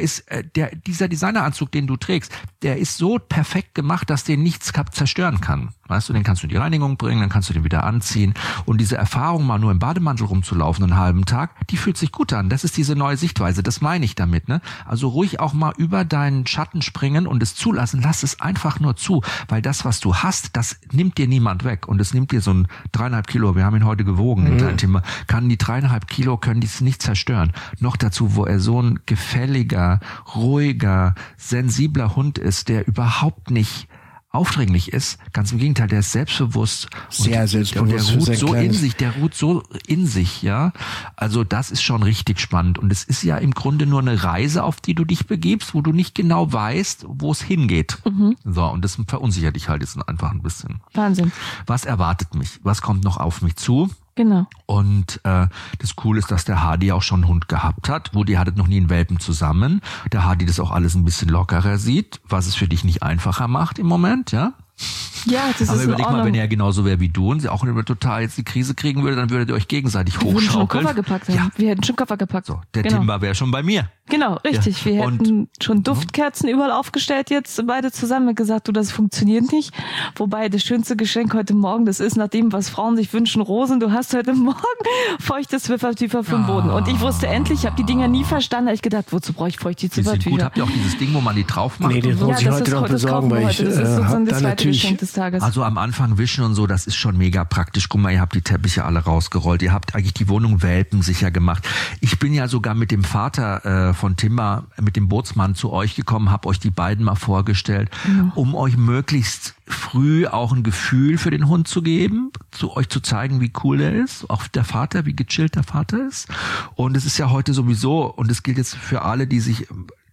dieser Designeranzug, den du trägst, der ist so perfekt gemacht, dass den nichts zerstören kann. Weißt du, den kannst du in die Reinigung bringen, dann kannst du den wieder anziehen. Und diese Erfahrung, mal nur im Bademantel rumzulaufen einen halben Tag, die fühlt sich gut an. Das ist diese neue Sichtweise. Das meine ich damit, ne? Also ruhig auch mal über deinen Schatten springen und es zulassen. Lass es einfach nur zu. Weil das, was du hast, das nimmt dir niemand weg. Und es nimmt dir so ein 3,5 Kilo, wir haben ihn heute gewogen, dein Thema, die 3,5 Kilo können dies nicht zerstören. Noch dazu, wo er so ein gefälliger, ruhiger, sensibler Hund ist, der überhaupt nicht aufdringlich ist, ganz im Gegenteil, der ist selbstbewusst. Sehr selbstbewusst. Und der ruht so in sich, ja. Also das ist schon richtig spannend. Und es ist ja im Grunde nur eine Reise, auf die du dich begibst, wo du nicht genau weißt, wo es hingeht. So, und das verunsichert dich halt jetzt einfach ein bisschen. Wahnsinn. Was erwartet mich? Was kommt noch auf mich zu? Genau. Und das Coole ist, dass der Hardy auch schon einen Hund gehabt hat. Woody hattet noch nie einen Welpen zusammen. Der Hardy das auch alles ein bisschen lockerer sieht, was es für dich nicht einfacher macht im Moment, ja? Ja, das aber ist überleg mal, wenn er genauso wäre wie du und sie auch total jetzt die Krise kriegen würde, dann würdet ihr euch gegenseitig hochschaukeln. Wir hätten schon Koffer gepackt. Ja. Wir hätten schon Koffer gepackt. So, der Timber wäre schon bei mir. Genau, richtig. Ja. Wir hätten schon Duftkerzen überall aufgestellt jetzt, beide zusammen und gesagt, du, das funktioniert nicht. Wobei das schönste Geschenk heute Morgen, das ist nach dem, was Frauen sich wünschen, Rosen. Du hast heute Morgen feuchte Zwiffertücher vom Boden. Und ich wusste endlich, ich habe die Dinger nie verstanden. Da habe ich gedacht, wozu brauche ich feuchte Zwiffertücher? Gut, habt ihr auch dieses Ding, wo man die drauf macht? Nee, den muss ich heute noch besorgen, weil ich das ist sozusagen das zweite Geschenk des Tages. Also am Anfang wischen und so, das ist schon mega praktisch. Guck mal, ihr habt die Teppiche alle rausgerollt. Ihr habt eigentlich die Wohnung welpensicher gemacht. Ich bin ja sogar mit dem Vater von Timber, mit dem Bootsmann zu euch gekommen, habe euch die beiden mal vorgestellt, um euch möglichst früh auch ein Gefühl für den Hund zu geben, euch zu zeigen, wie cool der ist, auch der Vater, wie gechillt der Vater ist. Und es ist ja heute sowieso, und es gilt jetzt für alle, die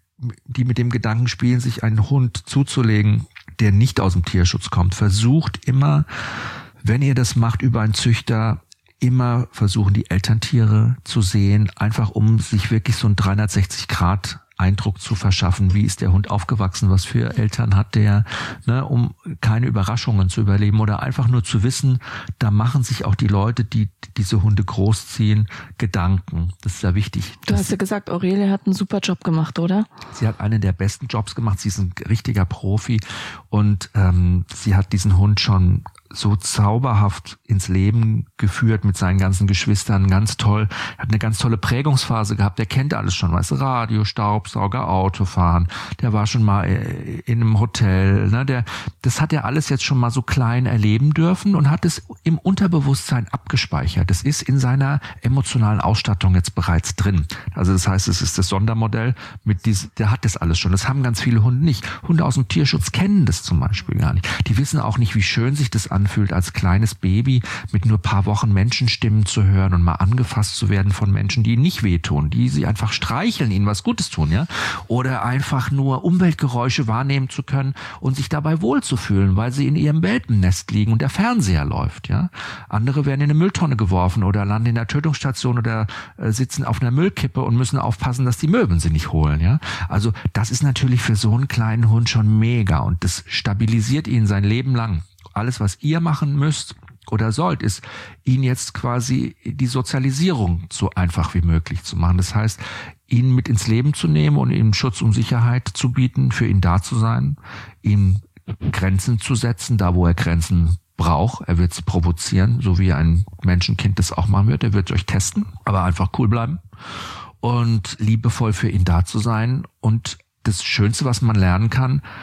mit dem Gedanken spielen, sich einen Hund zuzulegen, der nicht aus dem Tierschutz kommt. Versucht immer, wenn ihr das macht über einen Züchter, immer versuchen, die Elterntiere zu sehen, einfach um sich wirklich so einen 360-Grad Eindruck zu verschaffen, wie ist der Hund aufgewachsen, was für Eltern hat der, ne, um keine Überraschungen zu überleben oder einfach nur zu wissen, da machen sich auch die Leute, die diese Hunde großziehen, Gedanken. Das ist sehr wichtig. Du hast ja gesagt, Aurelie hat einen super Job gemacht, oder? Sie hat einen der besten Jobs gemacht. Sie ist ein richtiger Profi und sie hat diesen Hund schon so zauberhaft ins Leben geführt mit seinen ganzen Geschwistern, ganz toll. Er hat eine ganz tolle Prägungsphase gehabt, der kennt alles schon, weißt du, Radio, Staubsauger, Autofahren, der war schon mal in einem Hotel, ne, das hat er alles jetzt schon mal so klein erleben dürfen und hat es im Unterbewusstsein abgespeichert. Das ist in seiner emotionalen Ausstattung jetzt bereits drin. Also das heißt, es ist das Sondermodell der hat das alles schon. Das haben ganz viele Hunde nicht. Hunde aus dem Tierschutz kennen das zum Beispiel gar nicht. Die wissen auch nicht, wie schön sich das anfühlt, als kleines Baby mit nur ein paar Wochen Menschenstimmen zu hören und mal angefasst zu werden von Menschen, die ihnen nicht wehtun, die sie einfach streicheln, ihnen was Gutes tun, ja, oder einfach nur Umweltgeräusche wahrnehmen zu können und sich dabei wohlzufühlen, weil sie in ihrem Welpennest liegen und der Fernseher läuft, ja. Andere werden in eine Mülltonne geworfen oder landen in der Tötungsstation oder sitzen auf einer Müllkippe und müssen aufpassen, dass die Möwen sie nicht holen, ja. Also das ist natürlich für so einen kleinen Hund schon mega und das stabilisiert ihn sein Leben lang. Alles, was ihr machen müsst oder sollt, ist, ihn jetzt quasi die Sozialisierung so einfach wie möglich zu machen. Das heißt, ihn mit ins Leben zu nehmen und ihm Schutz und Sicherheit zu bieten, für ihn da zu sein, ihm Grenzen zu setzen, da wo er Grenzen braucht. Er wird sie provozieren, so wie ein Menschenkind das auch machen wird. Er wird euch testen, aber einfach cool bleiben und liebevoll für ihn da zu sein. Und das Schönste, was man lernen kann,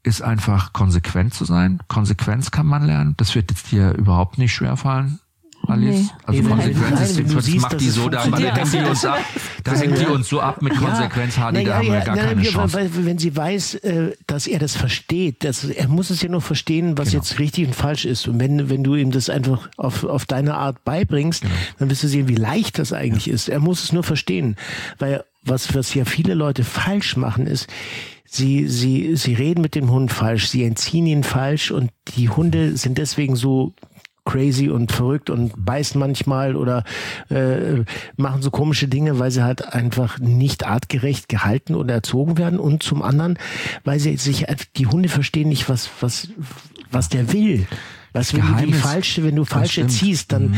ist einfach konsequent zu sein. Konsequenz kann man lernen. Das wird jetzt dir überhaupt nicht schwerfallen, Alice. Nee. Also Nee, Konsequenz ist, du das siehst, macht dass die es so, da funktioniert. hängt die uns ab. Da hängt die uns so ab mit Konsequenz, Hardy, da haben wir gar keine Chance. Weil, wenn sie weiß, dass er das versteht, er muss es ja nur verstehen, was jetzt richtig und falsch ist. Und wenn du ihm das einfach auf deine Art beibringst, dann wirst du sehen, wie leicht das eigentlich ist. Er muss es nur verstehen. Weil was ja viele Leute falsch machen, ist, sie reden mit dem Hund falsch, sie entziehen ihn falsch und die Hunde sind deswegen so crazy und verrückt und beißen manchmal oder machen so komische Dinge, weil sie halt einfach nicht artgerecht gehalten oder erzogen werden und zum anderen, weil die Hunde verstehen nicht, was der will. Was, wenn du falsch erziehst, dann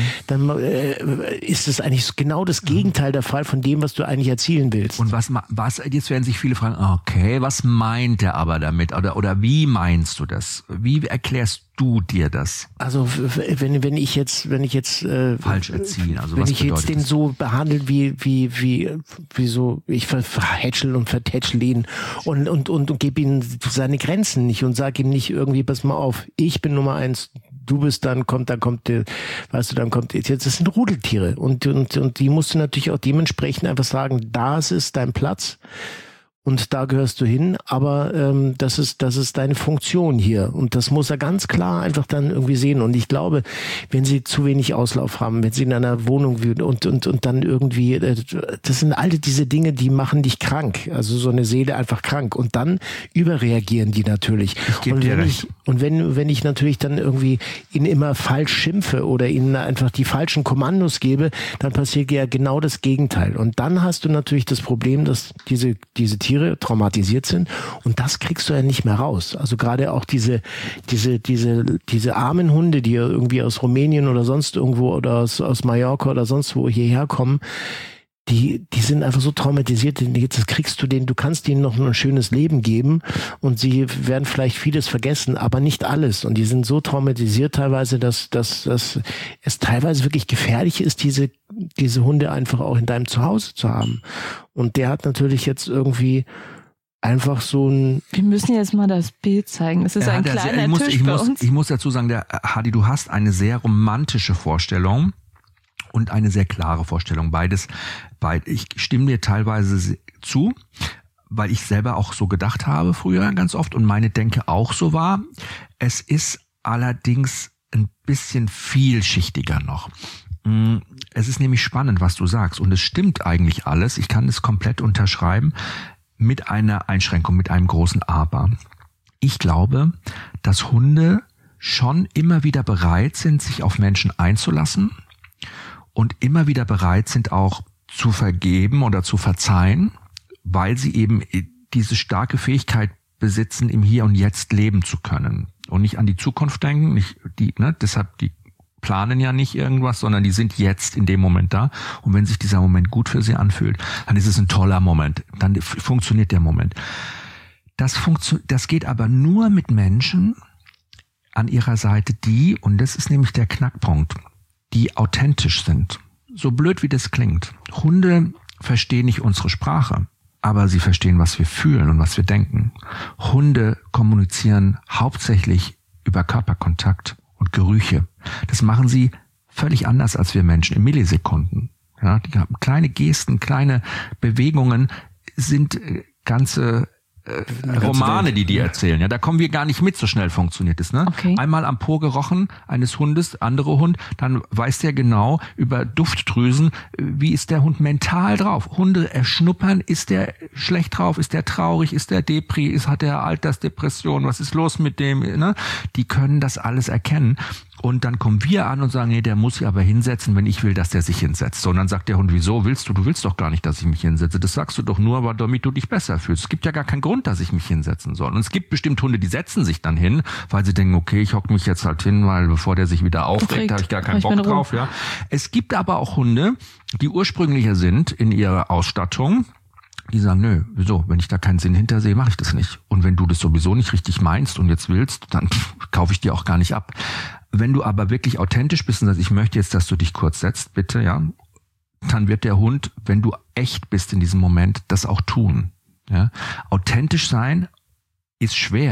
ist es eigentlich genau das Gegenteil der Fall von dem, was du eigentlich erzielen willst. Und was jetzt werden sich viele fragen, okay, was meint er aber damit? Oder wie meinst du das? Wie erklärst du dir das? Also wenn ich jetzt falsch erziehen, also wenn was ich jetzt den das? so behandle wie so, ich verhätschel und vertätschel ihn und gebe ihm seine Grenzen nicht und sage ihm nicht irgendwie, pass mal auf, ich bin Nummer 1, du bist dann kommt jetzt, das sind Rudeltiere und die musst du natürlich auch dementsprechend einfach sagen, das ist dein Platz. Und da gehörst du hin, aber das ist deine Funktion hier. Und das muss er ganz klar einfach dann irgendwie sehen. Und ich glaube, wenn sie zu wenig Auslauf haben, wenn sie in einer Wohnung wühlen und dann irgendwie, das sind all diese Dinge, die machen dich krank. Also so eine Seele einfach krank. Und dann überreagieren die natürlich. Ich gebe dir recht. Und wenn ich natürlich dann irgendwie ihn immer falsch schimpfe oder ihnen einfach die falschen Kommandos gebe, dann passiert ja genau das Gegenteil. Und dann hast du natürlich das Problem, dass diese Tiere traumatisiert sind und das kriegst du ja nicht mehr raus. Also gerade auch diese armen Hunde, die ja irgendwie aus Rumänien oder sonst irgendwo oder aus Mallorca oder sonst wo hierher kommen, die sind einfach so traumatisiert, jetzt kriegst du du kannst denen noch ein schönes Leben geben und sie werden vielleicht vieles vergessen, aber nicht alles. Und die sind so traumatisiert teilweise, dass es teilweise wirklich gefährlich ist, diese Hunde einfach auch in deinem Zuhause zu haben. Und der hat natürlich jetzt irgendwie einfach so ein... Wir müssen jetzt mal das Bild zeigen. Es ist ein kleiner Tisch bei uns. Ich muss dazu sagen, Hardy, du hast eine sehr romantische Vorstellung und eine sehr klare Vorstellung. Beides. Ich stimme dir teilweise zu, weil ich selber auch so gedacht habe früher ganz oft und meine Denke auch so war. Es ist allerdings ein bisschen vielschichtiger noch. Es ist nämlich spannend, was du sagst und es stimmt eigentlich alles. Ich kann es komplett unterschreiben mit einer Einschränkung, mit einem großen Aber. Ich glaube, dass Hunde schon immer wieder bereit sind, sich auf Menschen einzulassen und immer wieder bereit sind, auch zu vergeben oder zu verzeihen, weil sie eben diese starke Fähigkeit besitzen, im Hier und Jetzt leben zu können und nicht an die Zukunft denken, deshalb die planen ja nicht irgendwas, sondern die sind jetzt in dem Moment da und wenn sich dieser Moment gut für sie anfühlt, dann ist es ein toller Moment, dann funktioniert der Moment. Das geht aber nur mit Menschen an ihrer Seite, und das ist nämlich der Knackpunkt, die authentisch sind. So blöd wie das klingt. Hunde verstehen nicht unsere Sprache, aber sie verstehen, was wir fühlen und was wir denken. Hunde kommunizieren hauptsächlich über Körperkontakt und Gerüche. Das machen sie völlig anders als wir Menschen in Millisekunden. Ja, die haben kleine Gesten, kleine Bewegungen sind ganze Romane, die erzählen. Ja, da kommen wir gar nicht mit, so schnell funktioniert es. Ne? Okay. Einmal am Po gerochen eines Hundes, andere Hund, dann weiß der genau über Duftdrüsen, wie ist der Hund mental drauf. Hunde erschnuppern, ist der schlecht drauf, ist der traurig, ist der Depri, hat der Altersdepression, was ist los mit dem? Ne? Die können das alles erkennen. Und dann kommen wir an und sagen, nee, der muss sich aber hinsetzen, wenn ich will, dass der sich hinsetzt. So, und dann sagt der Hund, wieso willst du? Du willst doch gar nicht, dass ich mich hinsetze. Das sagst du doch nur, aber damit du dich besser fühlst. Es gibt ja gar keinen Grund, dass ich mich hinsetzen soll. Und es gibt bestimmt Hunde, die setzen sich dann hin, weil sie denken, okay, ich hocke mich jetzt halt hin, weil bevor der sich wieder aufregt, habe ich gar keinen Bock drauf. Ja. Es gibt aber auch Hunde, die ursprünglicher sind in ihrer Ausstattung. Die sagen, nö, wieso? Wenn ich da keinen Sinn hintersehe, mache ich das nicht. Und wenn du das sowieso nicht richtig meinst und jetzt willst, dann kaufe ich dir auch gar nicht ab. Wenn du aber wirklich authentisch bist und sagst, ich möchte jetzt, dass du dich kurz setzt, bitte, ja, dann wird der Hund, wenn du echt bist in diesem Moment, das auch tun. Ja? Authentisch sein ist schwer,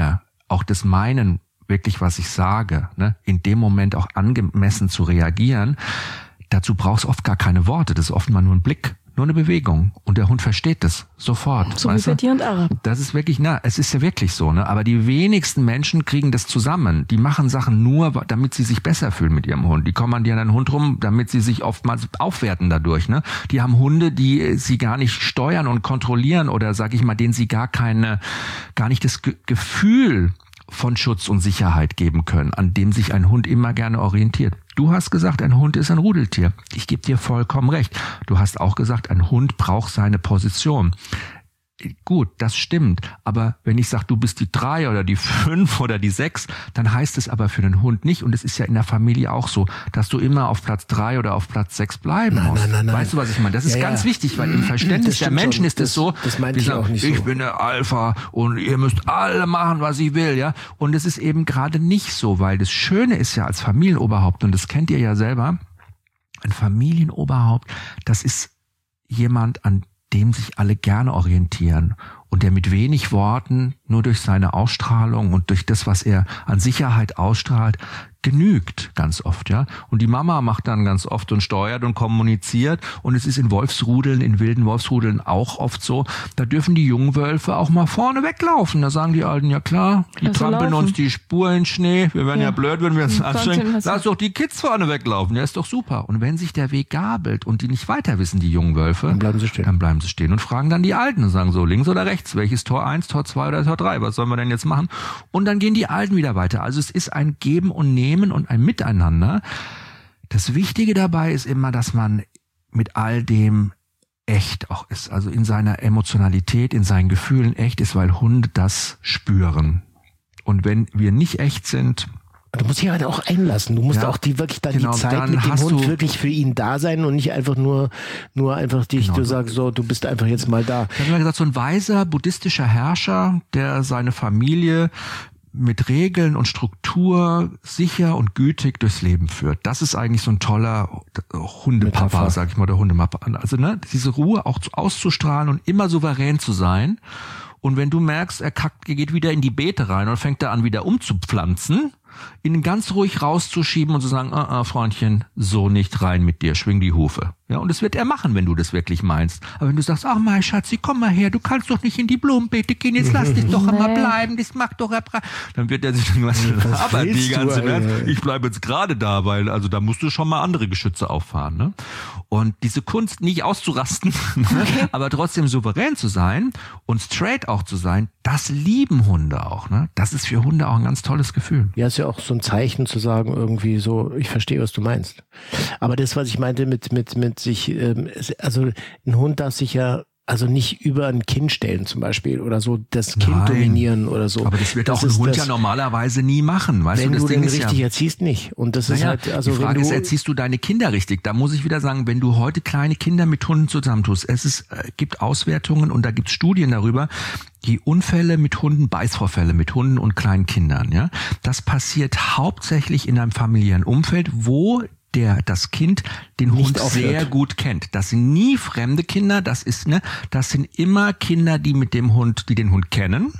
auch des meinen, wirklich was ich sage, ne, in dem Moment auch angemessen zu reagieren, dazu brauchst du oft gar keine Worte. Das ist oft mal nur ein Blick, nur eine Bewegung. Und der Hund versteht das sofort. So wie bei dir und Ara. Das ist wirklich, es ist ja wirklich so, ne? Aber die wenigsten Menschen kriegen das zusammen. Die machen Sachen nur, damit sie sich besser fühlen mit ihrem Hund. Die kommen an einen Hund rum, damit sie sich oftmals aufwerten dadurch, ne? Die haben Hunde, die sie gar nicht steuern und kontrollieren oder, sag ich mal, denen sie gar nicht das Gefühl von Schutz und Sicherheit geben können, an dem sich ein Hund immer gerne orientiert. Du hast gesagt, ein Hund ist ein Rudeltier. Ich gebe dir vollkommen recht. Du hast auch gesagt, ein Hund braucht seine Position. Gut, das stimmt. Aber wenn ich sage, du bist die 3 oder die 5 oder die 6, dann heißt es aber für den Hund nicht. Und es ist ja in der Familie auch so, dass du immer auf Platz 3 oder auf Platz 6 bleiben musst. Nein. Weißt du, was ich meine? Das ist ganz wichtig, weil im Verständnis der Menschen ist es so, das meinte ich auch nicht so. Ich bin der Alpha und ihr müsst alle machen, was ich will, ja. Und es ist eben gerade nicht so, weil das Schöne ist ja als Familienoberhaupt, und das kennt ihr ja selber, ein Familienoberhaupt, das ist jemand, an dem sich alle gerne orientieren und der mit wenig Worten, nur durch seine Ausstrahlung und durch das, was er an Sicherheit ausstrahlt, genügt ganz oft, ja. Und die Mama macht dann ganz oft und steuert und kommuniziert, und es ist in wilden Wolfsrudeln auch oft so, da dürfen die jungen Wölfe auch mal vorne weglaufen. Da sagen die Alten, ja klar, die trampeln uns die Spur in Schnee, wir werden ja blöd, wenn wir uns anstrengen. Lass doch die Kids vorne weglaufen, ja, ist doch super. Und wenn sich der Weg gabelt und die nicht weiter wissen, die jungen Wölfe, dann bleiben sie stehen und fragen dann die Alten und sagen so, links oder rechts, welches Tor 1, Tor 2 oder Tor 3, was sollen wir denn jetzt machen? Und dann gehen die Alten wieder weiter. Also es ist ein Geben und Nehmen und ein Miteinander. Das Wichtige dabei ist immer, dass man mit all dem echt auch ist, also in seiner Emotionalität, in seinen Gefühlen echt ist, weil Hunde das spüren. Und wenn wir nicht echt sind, du musst dich halt auch einlassen. Du musst auch die Zeit mit dem Hund wirklich für ihn da sein und nicht einfach nur einfach du sagst so, du bist einfach jetzt mal da. Ich habe mal gesagt, so ein weiser buddhistischer Herrscher, der seine Familie mit Regeln und Struktur sicher und gütig durchs Leben führt. Das ist eigentlich so ein toller Hundepapa, sag ich mal, der Hundemappa. Also diese Ruhe auch auszustrahlen und immer souverän zu sein. Und wenn du merkst, er geht wieder in die Beete rein und fängt da an, wieder umzupflanzen, ihn ganz ruhig rauszuschieben und zu sagen, Freundchen, so nicht rein mit dir, schwing die Hufe. Ja, und das wird er machen, wenn du das wirklich meinst. Aber wenn du sagst, ach mein Schatzi, komm mal her, du kannst doch nicht in die Blumenbeete gehen, jetzt lass dich doch einmal bleiben, das macht doch dann wird er sich denken, was aber die ganze Welt, ich bleibe jetzt gerade da, weil also da musst du schon mal andere Geschütze auffahren, ne? Und diese Kunst nicht auszurasten, aber trotzdem souverän zu sein und straight auch zu sein, das lieben Hunde auch, ne? Das ist für Hunde auch ein ganz tolles Gefühl. Ja, ist ja auch so ein Zeichen zu sagen, irgendwie so, ich verstehe, was du meinst. Aber das, was ich meinte mit sich, also ein Hund darf sich ja also nicht über ein Kind stellen zum Beispiel oder so das Kind dominieren oder so. Aber das wird auch ein Hund ja normalerweise nie machen. Weißt wenn du, das du Ding den ist richtig erziehst, nicht. Und das ist halt, also die Frage ist, erziehst du deine Kinder richtig? Da muss ich wieder sagen, wenn du heute kleine Kinder mit Hunden zusammentust, gibt Auswertungen und da gibt es Studien darüber, die Unfälle mit Hunden, Beißvorfälle mit Hunden und kleinen Kindern, ja, das passiert hauptsächlich in einem familiären Umfeld, wo das Kind den Hund sehr gut kennt. Das sind nie fremde Kinder, das sind immer Kinder, die den Hund kennen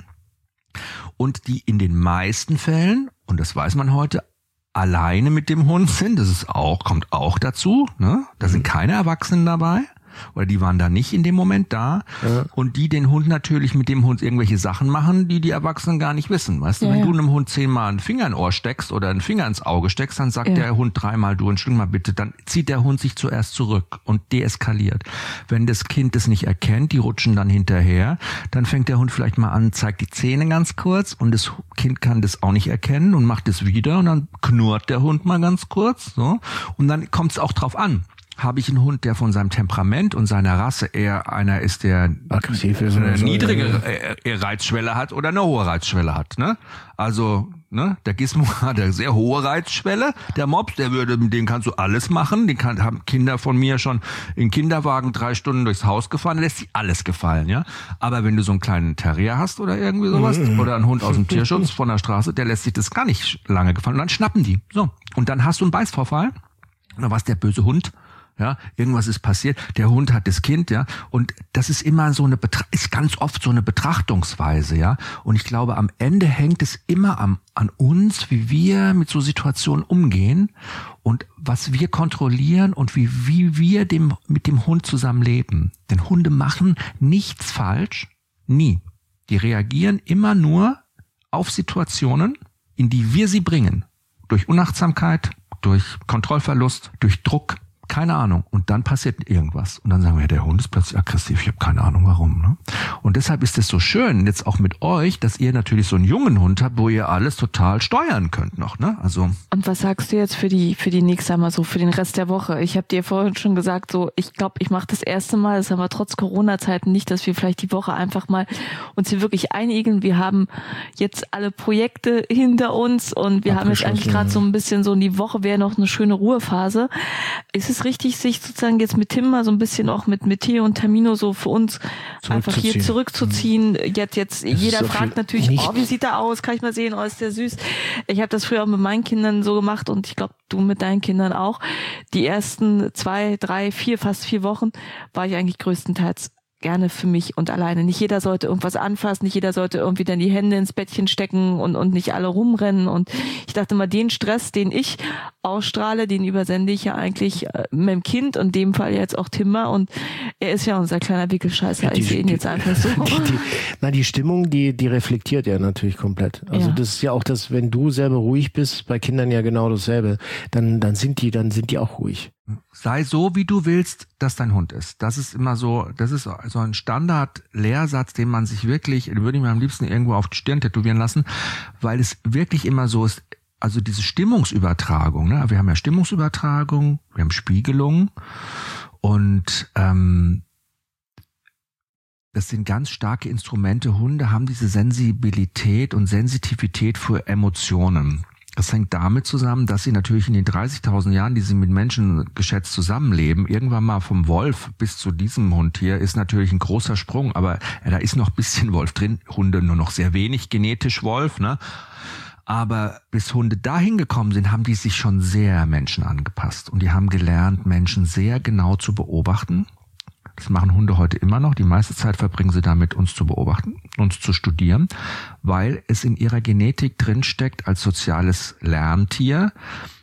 und die in den meisten Fällen, und das weiß man heute, alleine mit dem Hund sind. Kommt auch dazu, ne? Da sind keine Erwachsenen dabei. Oder die waren da nicht in dem Moment da. Ja. Und die den Hund natürlich mit dem Hund irgendwelche Sachen machen, die Erwachsenen gar nicht wissen. Weißt du, wenn du einem Hund 10-mal einen Finger in Ohr steckst oder einen Finger ins Auge steckst, dann sagt der Hund 3-mal, du entschuldige mal bitte, dann zieht der Hund sich zuerst zurück und deeskaliert. Wenn das Kind es nicht erkennt, die rutschen dann hinterher, dann fängt der Hund vielleicht mal an, zeigt die Zähne ganz kurz und das Kind kann das auch nicht erkennen und macht es wieder und dann knurrt der Hund mal ganz kurz, so. Und dann kommt es auch drauf an. Habe ich einen Hund, der von seinem Temperament und seiner Rasse eher einer ist, der aggressiv ist, eine niedrige Reizschwelle hat oder eine hohe Reizschwelle hat, ne? Also, ne, der Gizmo hat eine sehr hohe Reizschwelle. Der Mops, mit dem kannst du alles machen. Haben Kinder von mir schon in Kinderwagen 3 Stunden durchs Haus gefahren, der lässt sich alles gefallen, ja? Aber wenn du so einen kleinen Terrier hast oder irgendwie sowas, oder einen Hund aus dem Tierschutz von der Straße, der lässt sich das gar nicht lange gefallen. Und dann schnappen die. So. Und dann hast du einen Beißvorfall. Oder was, der böse Hund? Ja, irgendwas ist passiert, der Hund hat das Kind, ja, und das ist immer so ist ganz oft so eine Betrachtungsweise, ja, und ich glaube, am Ende hängt es immer an uns, wie wir mit so Situationen umgehen und was wir kontrollieren und wie wir mit dem Hund zusammenleben. Denn Hunde machen nichts falsch, nie. Die reagieren immer nur auf Situationen, in die wir sie bringen. Durch Unachtsamkeit, durch Kontrollverlust, durch Druck, keine Ahnung. Und dann passiert irgendwas. Und dann sagen wir, der Hund ist plötzlich aggressiv. Ich habe keine Ahnung warum. Ne? Und deshalb ist es so schön, jetzt auch mit euch, dass ihr natürlich so einen jungen Hund habt, wo ihr alles total steuern könnt noch. Ne? Also. Und was sagst du jetzt für die nächste Mal so, für den Rest der Woche? Ich habe dir vorhin schon gesagt, so, ich glaube, ich mache das erste Mal, das haben wir trotz Corona-Zeiten nicht, dass wir vielleicht die Woche einfach mal uns hier wirklich einigen. Wir haben jetzt alle Projekte hinter uns und wir haben jetzt eigentlich gerade so ein bisschen so, die Woche wäre noch eine schöne Ruhephase. Ist es richtig, sich sozusagen jetzt mit Tim mal so ein bisschen auch mit Theo und Termino so für uns einfach hier zurückzuziehen? Jetzt jeder fragt natürlich, wie sieht er aus? Kann ich mal sehen? Ist der süß? Ich habe das früher auch mit meinen Kindern so gemacht und ich glaube, du mit deinen Kindern auch. Die ersten 2, 3, 4, fast 4 Wochen war ich eigentlich größtenteils gerne für mich und alleine. Nicht jeder sollte irgendwas anfassen, nicht jeder sollte irgendwie dann die Hände ins Bettchen stecken und nicht alle rumrennen. Und ich dachte mal, den Stress, den ich ausstrahle, den übersende ich ja eigentlich mit dem Kind und in dem Fall jetzt auch Timmer. Und er ist ja unser kleiner Wickelscheißer. Ich sehe ihn jetzt einfach so. Die Stimmung, die reflektiert er natürlich komplett. Also das ist ja auch das, wenn du selber ruhig bist, bei Kindern ja genau dasselbe, dann sind die auch ruhig. Sei so, wie du willst, dass dein Hund ist. Das ist immer so, das ist so ein Standard-Lehrsatz, den man sich wirklich, den würde ich mir am liebsten irgendwo auf die Stirn tätowieren lassen, weil es wirklich immer so ist, also diese Stimmungsübertragung, ne? Wir haben ja Stimmungsübertragung, wir haben Spiegelung und das sind ganz starke Instrumente. Hunde haben diese Sensibilität und Sensitivität für Emotionen. Das hängt damit zusammen, dass sie natürlich in den 30.000 Jahren, die sie mit Menschen geschätzt zusammenleben, irgendwann mal vom Wolf bis zu diesem Hund hier ist natürlich ein großer Sprung, aber da ist noch ein bisschen Wolf drin. Hunde nur noch sehr wenig genetisch Wolf, ne? Aber bis Hunde dahin gekommen sind, haben die sich schon sehr Menschen angepasst und die haben gelernt, Menschen sehr genau zu beobachten. Das machen Hunde heute immer noch. Die meiste Zeit verbringen sie damit, uns zu beobachten, uns zu studieren, weil es in ihrer Genetik drinsteckt, als soziales Lerntier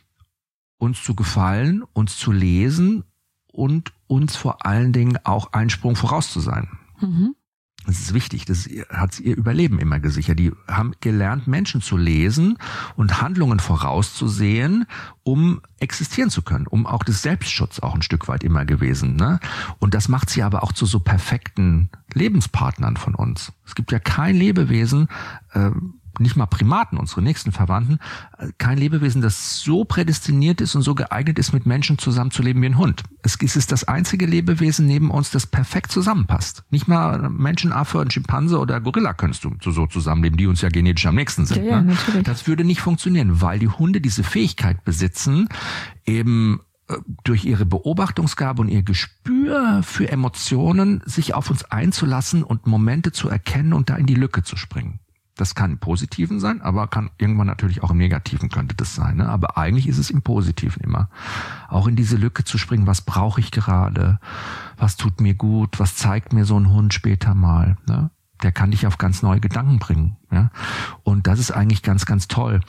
uns zu gefallen, uns zu lesen und uns vor allen Dingen auch einen Sprung voraus zu sein. Mhm. Das ist wichtig, das hat ihr Überleben immer gesichert. Die haben gelernt, Menschen zu lesen und Handlungen vorauszusehen, um existieren zu können, um auch des Selbstschutz auch ein Stück weit immer gewesen. Ne? Und das macht sie aber auch zu so perfekten Lebenspartnern von uns. Es gibt ja kein Lebewesen, nicht mal Primaten, unsere nächsten Verwandten, kein Lebewesen, das so prädestiniert ist und so geeignet ist, mit Menschen zusammenzuleben wie ein Hund. Es ist das einzige Lebewesen neben uns, das perfekt zusammenpasst. Nicht mal Menschen, Affe, ein Schimpanse oder Gorilla könntest du so zusammenleben, die uns ja genetisch am nächsten sind. Ja, ne? Natürlich. Das würde nicht funktionieren, weil die Hunde diese Fähigkeit besitzen, eben durch ihre Beobachtungsgabe und ihr Gespür für Emotionen sich auf uns einzulassen und Momente zu erkennen und da in die Lücke zu springen. Das kann im Positiven sein, aber kann irgendwann natürlich auch im Negativen könnte das sein. Ne? Aber eigentlich ist es im Positiven immer. Auch in diese Lücke zu springen, was brauche ich gerade? Was tut mir gut? Was zeigt mir so ein Hund später mal? Ne? Der kann dich auf ganz neue Gedanken bringen. Ja? Und das ist eigentlich ganz, ganz toll.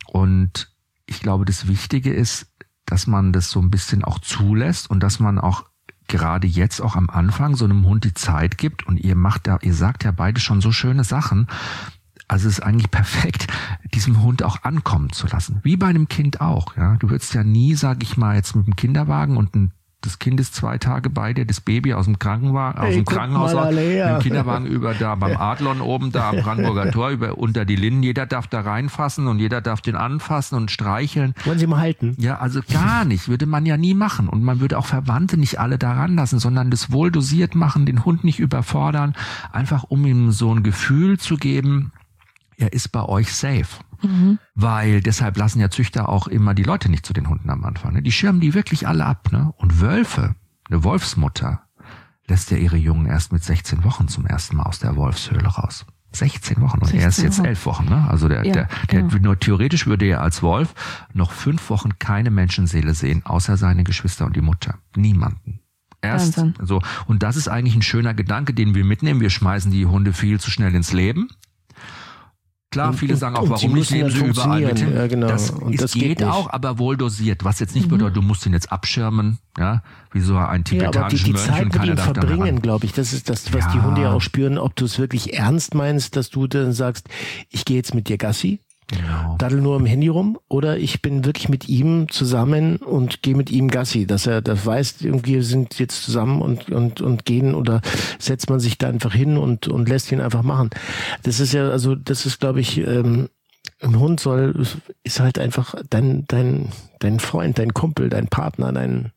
Und ich glaube, das Wichtige ist, dass man das so ein bisschen auch zulässt und dass man auch gerade jetzt auch am Anfang so einem Hund die Zeit gibt. Und ihr sagt ja beide schon so schöne Sachen. Also es ist eigentlich perfekt, diesem Hund auch ankommen zu lassen. Wie bei einem Kind auch. Ja, du würdest ja nie, sag ich mal, jetzt mit dem Kinderwagen und das Kind ist 2 Tage bei dir, das Baby aus dem Krankenwagen, aus dem Krankenhaus, mit dem Kinderwagen über da beim Adlon oben, da am Brandenburger Tor, unter die Linden. Jeder darf da reinfassen und jeder darf den anfassen und streicheln. Wollen Sie mal halten? Ja, also gar nicht. Würde man ja nie machen. Und man würde auch Verwandte nicht alle da ranlassen, sondern das wohl dosiert machen, den Hund nicht überfordern, einfach um ihm so ein Gefühl zu geben, er ist bei euch safe. Mhm. Weil deshalb lassen ja Züchter auch immer die Leute nicht zu den Hunden am Anfang. Ne? Die schirmen die wirklich alle ab. Ne? Und Wölfe, eine Wolfsmutter, lässt ja ihre Jungen erst mit 16 Wochen zum ersten Mal aus der Wolfshöhle raus. 16 Wochen und er ist jetzt 11 Wochen. Ne? Also nur theoretisch würde er als Wolf noch 5 Wochen keine Menschenseele sehen, außer seine Geschwister und die Mutter. Niemanden. Erst so. Und das ist eigentlich ein schöner Gedanke, den wir mitnehmen. Wir schmeißen die Hunde viel zu schnell ins Leben. Klar, viele sagen auch, warum nicht, nehmen sie überall mit hin. Ja, genau. Das geht auch, aber wohl dosiert. Was jetzt nicht bedeutet, du musst ihn jetzt abschirmen, ja, wie so ein tibetanischen Mönch. Die Zeit und mit keiner ihm darf dann verbringen, glaube ich, das ist das, was die Hunde ja auch spüren, ob du es wirklich ernst meinst, dass du dann sagst, ich gehe jetzt mit dir Gassi. Genau. Daddel nur im Handy rum oder ich bin wirklich mit ihm zusammen und gehe mit ihm Gassi, dass er das weiß, irgendwie sind jetzt zusammen und gehen oder setzt man sich da einfach hin und lässt ihn einfach machen. Das ist ja, also das ist, glaube ich, ein Hund ist halt einfach dein Freund, dein Kumpel, dein Partner,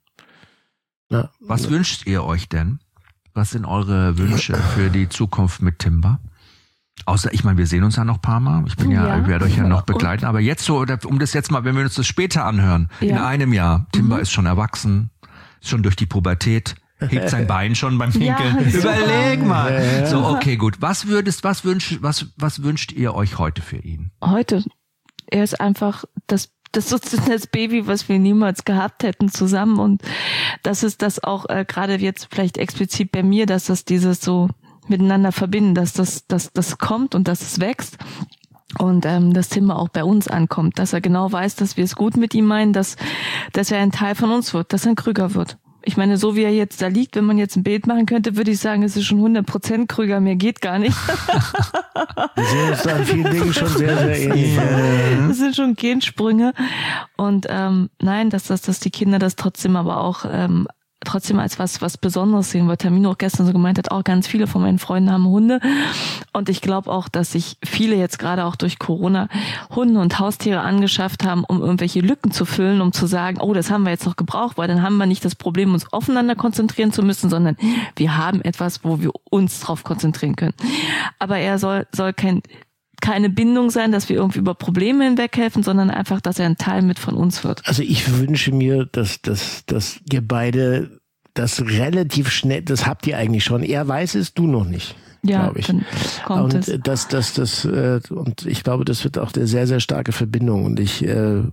Was wünscht ihr euch denn? Was sind eure Wünsche für die Zukunft mit Timber? Außer, ich meine, wir sehen uns ja noch ein paar Mal. Ich werde euch ja noch begleiten. Aber jetzt so, um das jetzt mal, wenn wir uns das später anhören, in einem Jahr, Timber ist schon erwachsen, ist schon durch die Pubertät, hebt sein Bein schon beim Pinkeln. Ja, überleg mal. Ja. So, okay, gut. Was wünscht ihr euch heute für ihn? Heute? Er ist einfach das Baby, was wir niemals gehabt hätten zusammen. Und das ist das auch, gerade jetzt vielleicht explizit bei mir, dass das dieses so miteinander verbinden, dass das kommt und dass es wächst und dass Timber auch bei uns ankommt, dass er genau weiß, dass wir es gut mit ihm meinen, dass er ein Teil von uns wird, dass er ein Krüger wird. Ich meine, so wie er jetzt da liegt, wenn man jetzt ein Bild machen könnte, würde ich sagen, es ist schon 100% Krüger, mehr geht gar nicht. Wir sehen uns da an vielen Dingen schon sehr, sehr ähnlich. Das sind schon Gensprünge und nein, dass die Kinder das trotzdem aber auch trotzdem als was Besonderes sehen, weil Tamino auch gestern so gemeint hat, auch ganz viele von meinen Freunden haben Hunde und ich glaube auch, dass sich viele jetzt gerade auch durch Corona Hunde und Haustiere angeschafft haben, um irgendwelche Lücken zu füllen, um zu sagen, oh, das haben wir jetzt noch gebraucht, weil dann haben wir nicht das Problem, uns aufeinander konzentrieren zu müssen, sondern wir haben etwas, wo wir uns drauf konzentrieren können. Aber er soll keine Bindung sein, dass wir irgendwie über Probleme hinweg helfen, sondern einfach, dass er ein Teil mit von uns wird. Also ich wünsche mir, dass ihr beide das relativ schnell, das habt ihr eigentlich schon. Er weiß es, du noch nicht. Ja, glaube ich. Dann kommt und es. Und ich glaube, das wird auch eine sehr, sehr starke Verbindung. Und ich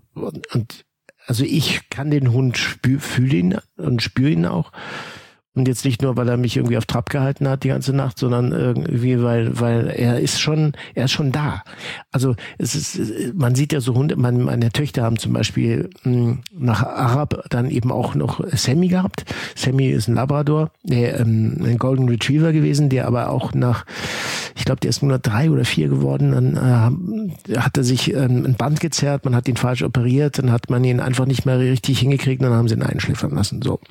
kann den Hund fühle ihn und spüre ihn auch. Und jetzt nicht nur, weil er mich irgendwie auf Trab gehalten hat die ganze Nacht, sondern irgendwie, weil er ist schon da. Also man sieht ja so Hunde, meine Töchter haben zum Beispiel nach Arab dann eben auch noch Sammy gehabt. Sammy ist ein Labrador, ein Golden Retriever gewesen, der aber auch ich glaube, der ist nur 3 oder 4 geworden, dann hat er sich ein Band gezerrt, man hat ihn falsch operiert, dann hat man ihn einfach nicht mehr richtig hingekriegt, dann haben sie ihn einschläfern lassen, so.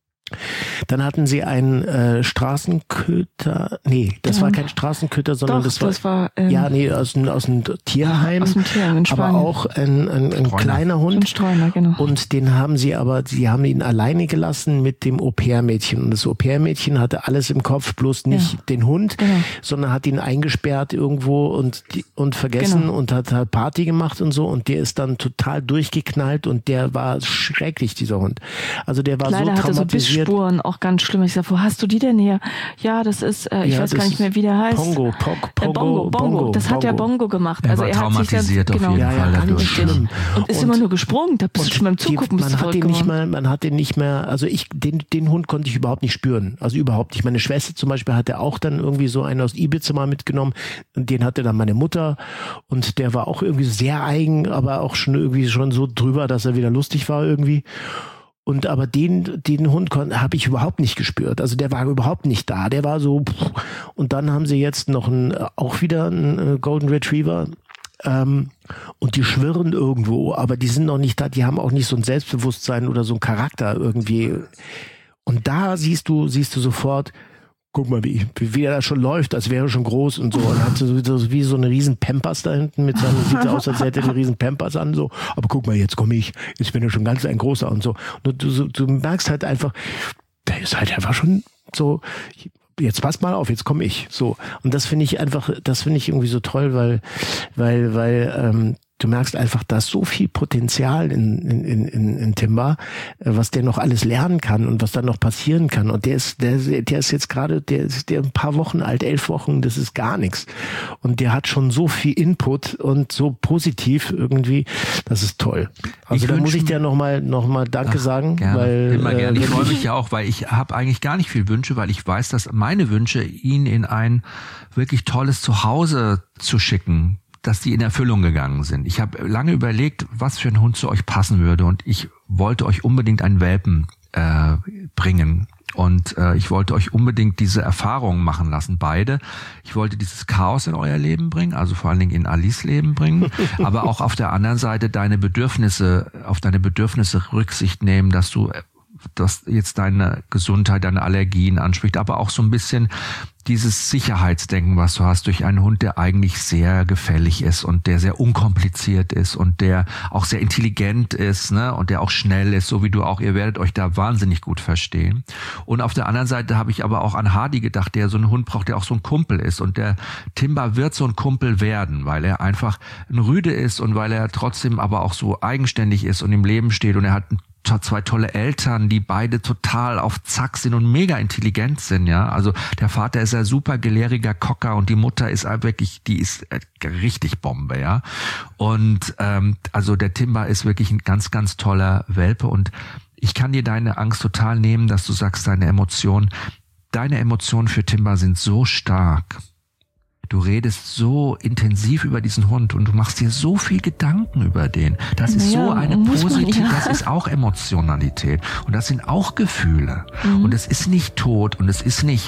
Dann hatten sie einen Straßenköter. Nee, das war kein Straßenköter, sondern das war aus dem Tierheim. Aus dem Tierheim in Spanien. Aber auch ein kleiner Hund. Ein Streuner, genau. Und sie haben ihn alleine gelassen mit dem Au-pair-Mädchen. Und das Au-pair-Mädchen hatte alles im Kopf, bloß nicht den Hund, sondern hat ihn eingesperrt irgendwo und vergessen und hat halt Party gemacht und so. Und der ist dann total durchgeknallt und der war schrecklich, dieser Hund. Also der war leider so traumatisiert. Spuren auch ganz schlimm. Ich sag, wo hast du die denn her? Ja, das ist, ich weiß gar nicht mehr, wie der heißt. Bongo. Das hat ja Bongo gemacht. Er war traumatisiert auf jeden Fall dadurch. Und ist immer nur gesprungen. Da bist du schon beim Zugucken man hat den nicht mehr, also den Hund konnte ich überhaupt nicht spüren. Also überhaupt nicht. Meine Schwester zum Beispiel hatte auch dann irgendwie so einen aus Ibiza mal mitgenommen. Und den hatte dann meine Mutter. Und der war auch irgendwie sehr eigen, aber auch schon so drüber, dass er wieder lustig war irgendwie. Und aber den Hund habe ich überhaupt nicht gespürt. Also der war überhaupt nicht da. Der war so. Und dann haben sie jetzt noch auch wieder einen Golden Retriever. Und die schwirren irgendwo, aber die sind noch nicht da. Die haben auch nicht so ein Selbstbewusstsein oder so ein Charakter irgendwie. Und da siehst du sofort. Guck mal, wie er da schon läuft, als wäre er schon groß und so. Und hat so wie so eine riesen Pampers da hinten sieht aus, als hätte er eine riesen Pampers an, so. Aber guck mal, jetzt komme ich, jetzt bin ich schon ganz ein großer und so. Und du merkst halt einfach, der ist halt einfach schon so, jetzt pass mal auf, jetzt komme ich, so. Und das finde ich irgendwie so toll, weil du merkst einfach, da ist so viel Potenzial in Timber, was der noch alles lernen kann und was da noch passieren kann. Und der ist jetzt gerade, der ist ein paar Wochen alt, 11 Wochen, das ist gar nichts. Und der hat schon so viel Input und so positiv irgendwie, das ist toll. Also da muss ich dir noch mal Danke sagen. Gerne. Weil immer gerne. Ich freue mich ja auch, weil ich habe eigentlich gar nicht viel Wünsche, weil ich weiß, dass meine Wünsche, ihn in ein wirklich tolles Zuhause zu schicken, dass die in Erfüllung gegangen sind. Ich habe lange überlegt, was für ein Hund zu euch passen würde, und ich wollte euch unbedingt einen Welpen bringen. Und ich wollte euch unbedingt diese Erfahrungen machen lassen, beide. Ich wollte dieses Chaos in euer Leben bringen, also vor allen Dingen in Alice Leben bringen, aber auch auf der anderen Seite auf deine Bedürfnisse Rücksicht nehmen, dass du das jetzt deine Gesundheit, deine Allergien anspricht, aber auch so ein bisschen dieses Sicherheitsdenken, was du hast, durch einen Hund, der eigentlich sehr gefällig ist und der sehr unkompliziert ist und der auch sehr intelligent ist, ne, und der auch schnell ist, so wie du auch. Ihr werdet euch da wahnsinnig gut verstehen. Und auf der anderen Seite habe ich aber auch an Hardy gedacht, der so einen Hund braucht, der auch so ein Kumpel ist. Und der Timber wird so ein Kumpel werden, weil er einfach ein Rüde ist und weil er trotzdem aber auch so eigenständig ist und im Leben steht, und er hat zwei tolle Eltern, die beide total auf Zack sind und mega intelligent sind, ja. Also der Vater ist ein super gelehriger Kocker und die Mutter ist wirklich, die ist richtig Bombe, ja. Und also der Timber ist wirklich ein ganz, ganz toller Welpe, und ich kann dir deine Angst total nehmen, dass du sagst, deine Emotionen für Timber sind so stark. Du redest so intensiv über diesen Hund und du machst dir so viel Gedanken über den. Das ist so eine positive, das ist auch Emotionalität und das sind auch Gefühle. Und es ist nicht tot und es ist nicht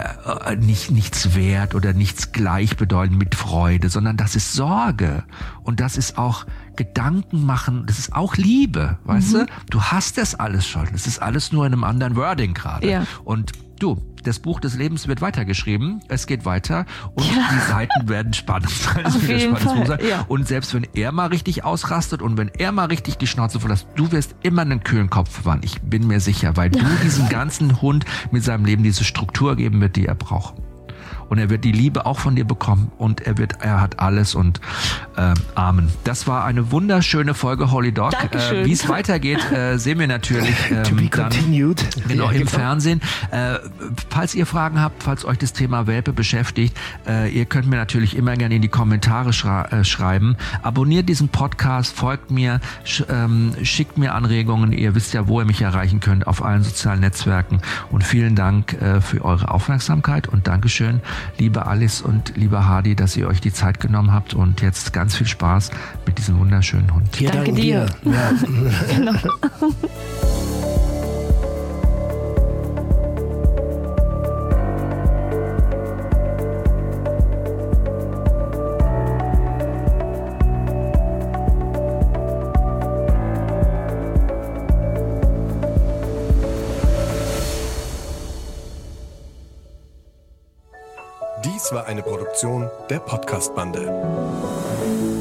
nichts wert oder nichts gleichbedeutend mit Freude, sondern das ist Sorge und das ist auch Gedanken machen, das ist auch Liebe, weißt du? Du hast das alles schon, das ist alles nur in einem anderen Wording gerade. Ja. Und du, das Buch des Lebens wird weitergeschrieben, es geht weiter und die Seiten werden spannend. Auf jeden Fall. Ja. Und selbst wenn er mal richtig ausrastet und wenn er mal richtig die Schnauze voll hat, du wirst immer einen kühlen Kopf bewahren. Ich bin mir sicher, weil du diesem ganzen Hund mit seinem Leben diese Struktur geben wird, die er braucht. Und er wird die Liebe auch von dir bekommen und er hat alles und Amen. Das war eine wunderschöne Folge Holy Dog. Wie es weitergeht, sehen wir natürlich to be continued. Genau, im Fernsehen. Falls ihr Fragen habt, falls euch das Thema Welpe beschäftigt, ihr könnt mir natürlich immer gerne in die Kommentare schreiben. Abonniert diesen Podcast, folgt mir, schickt mir Anregungen. Ihr wisst ja, wo ihr mich erreichen könnt, auf allen sozialen Netzwerken. Und vielen Dank für eure Aufmerksamkeit und Dankeschön, liebe Alice und lieber Hardy, dass ihr euch die Zeit genommen habt, und jetzt ganz viel Spaß mit diesem wunderschönen Hund. Ja, danke dir. Ja. Genau. Dies war eine Produktion der Podcast-Bande.